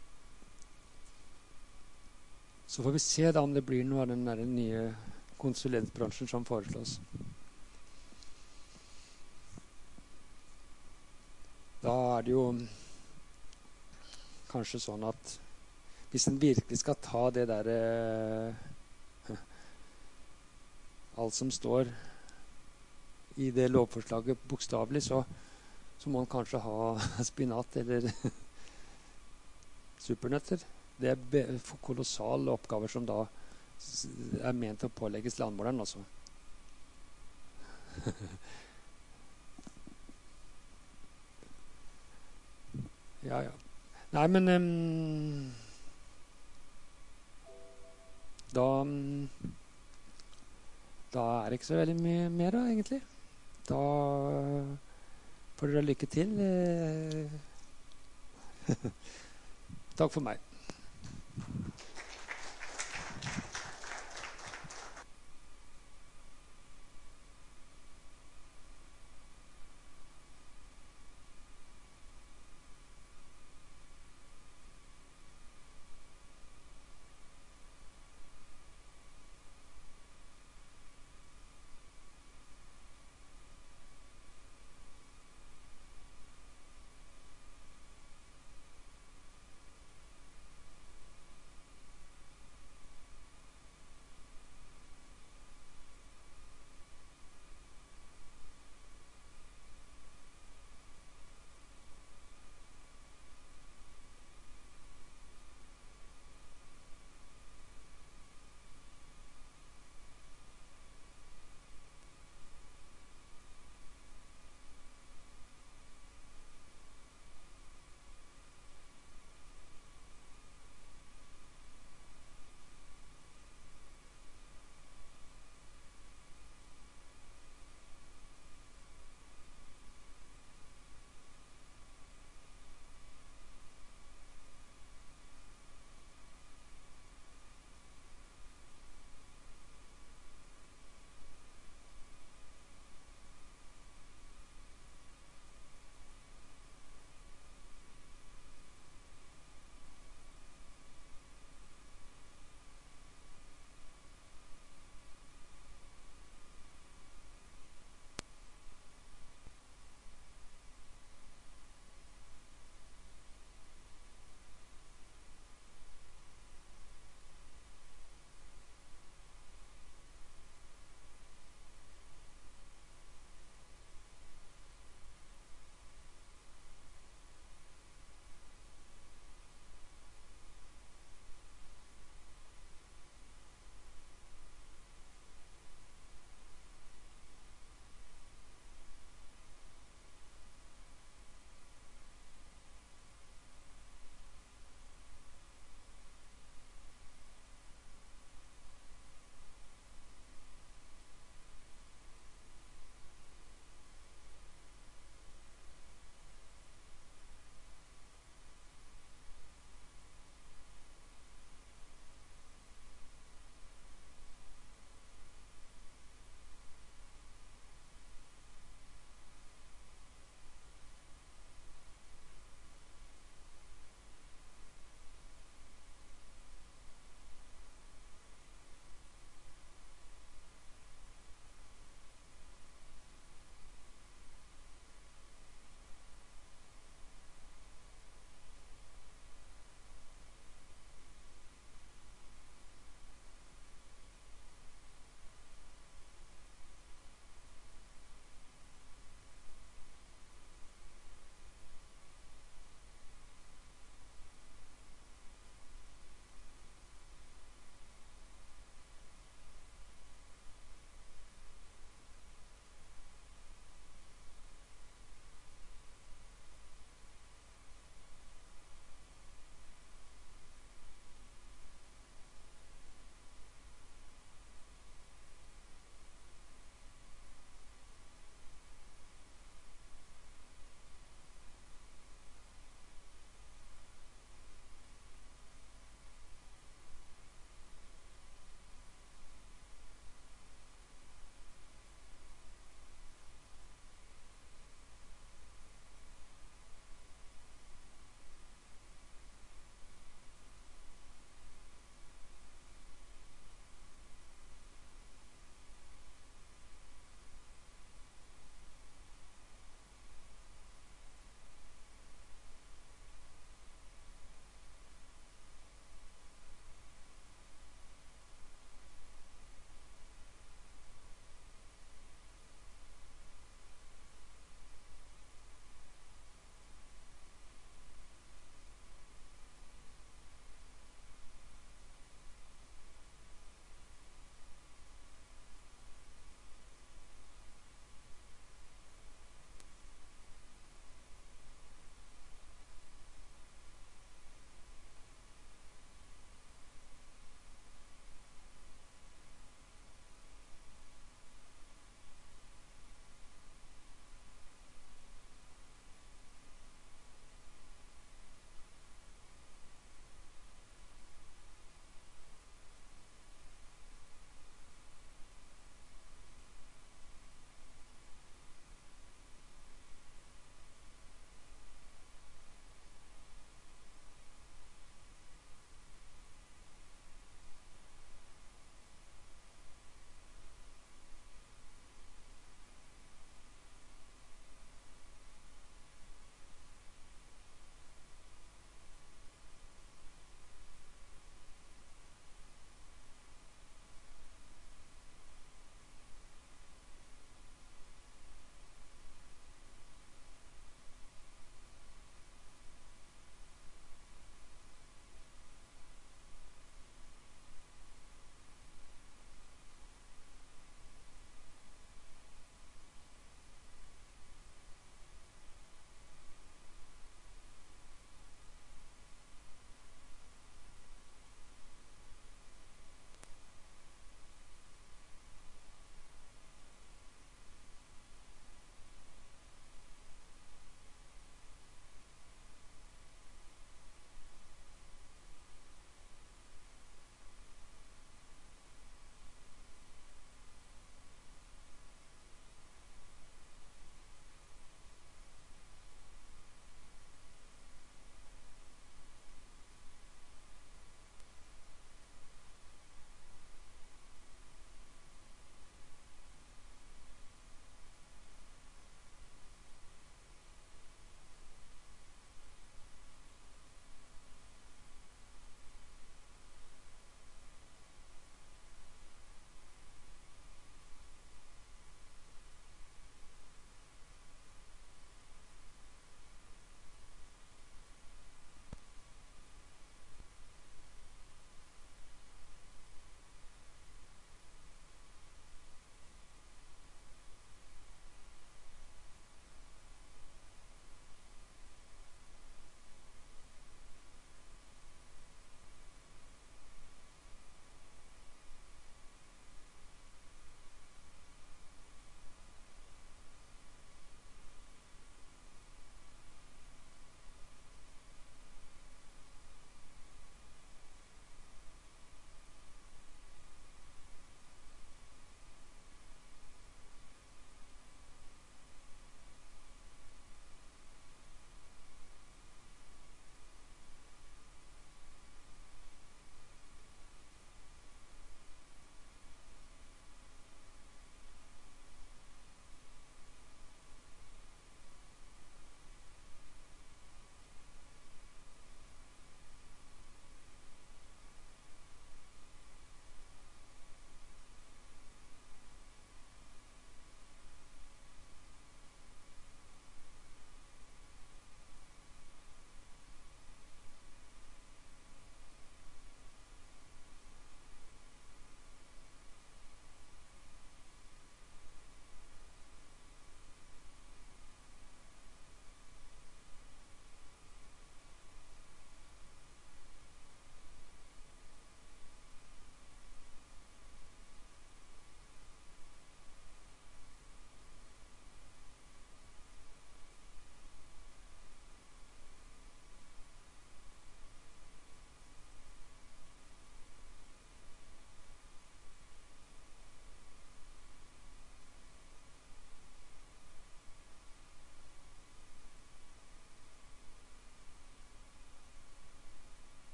Så får vi se da om det blir noe av den der nye konsulentbransjen som foreslås. Da er det jo kanskje sånn at hvis en virkelig skal ta det der eh, alt som står i det lovforslaget bokstavelig, så, så må man kanskje ha spinat eller supernøtter. Det er kolossale oppgaver som da er ment å pålegges landmåleren, altså. Ja, ja. Nei, men um, da um, da er det ikke så veldig mye mer da, egentlig. Da får dere lykke til. Takk for meg.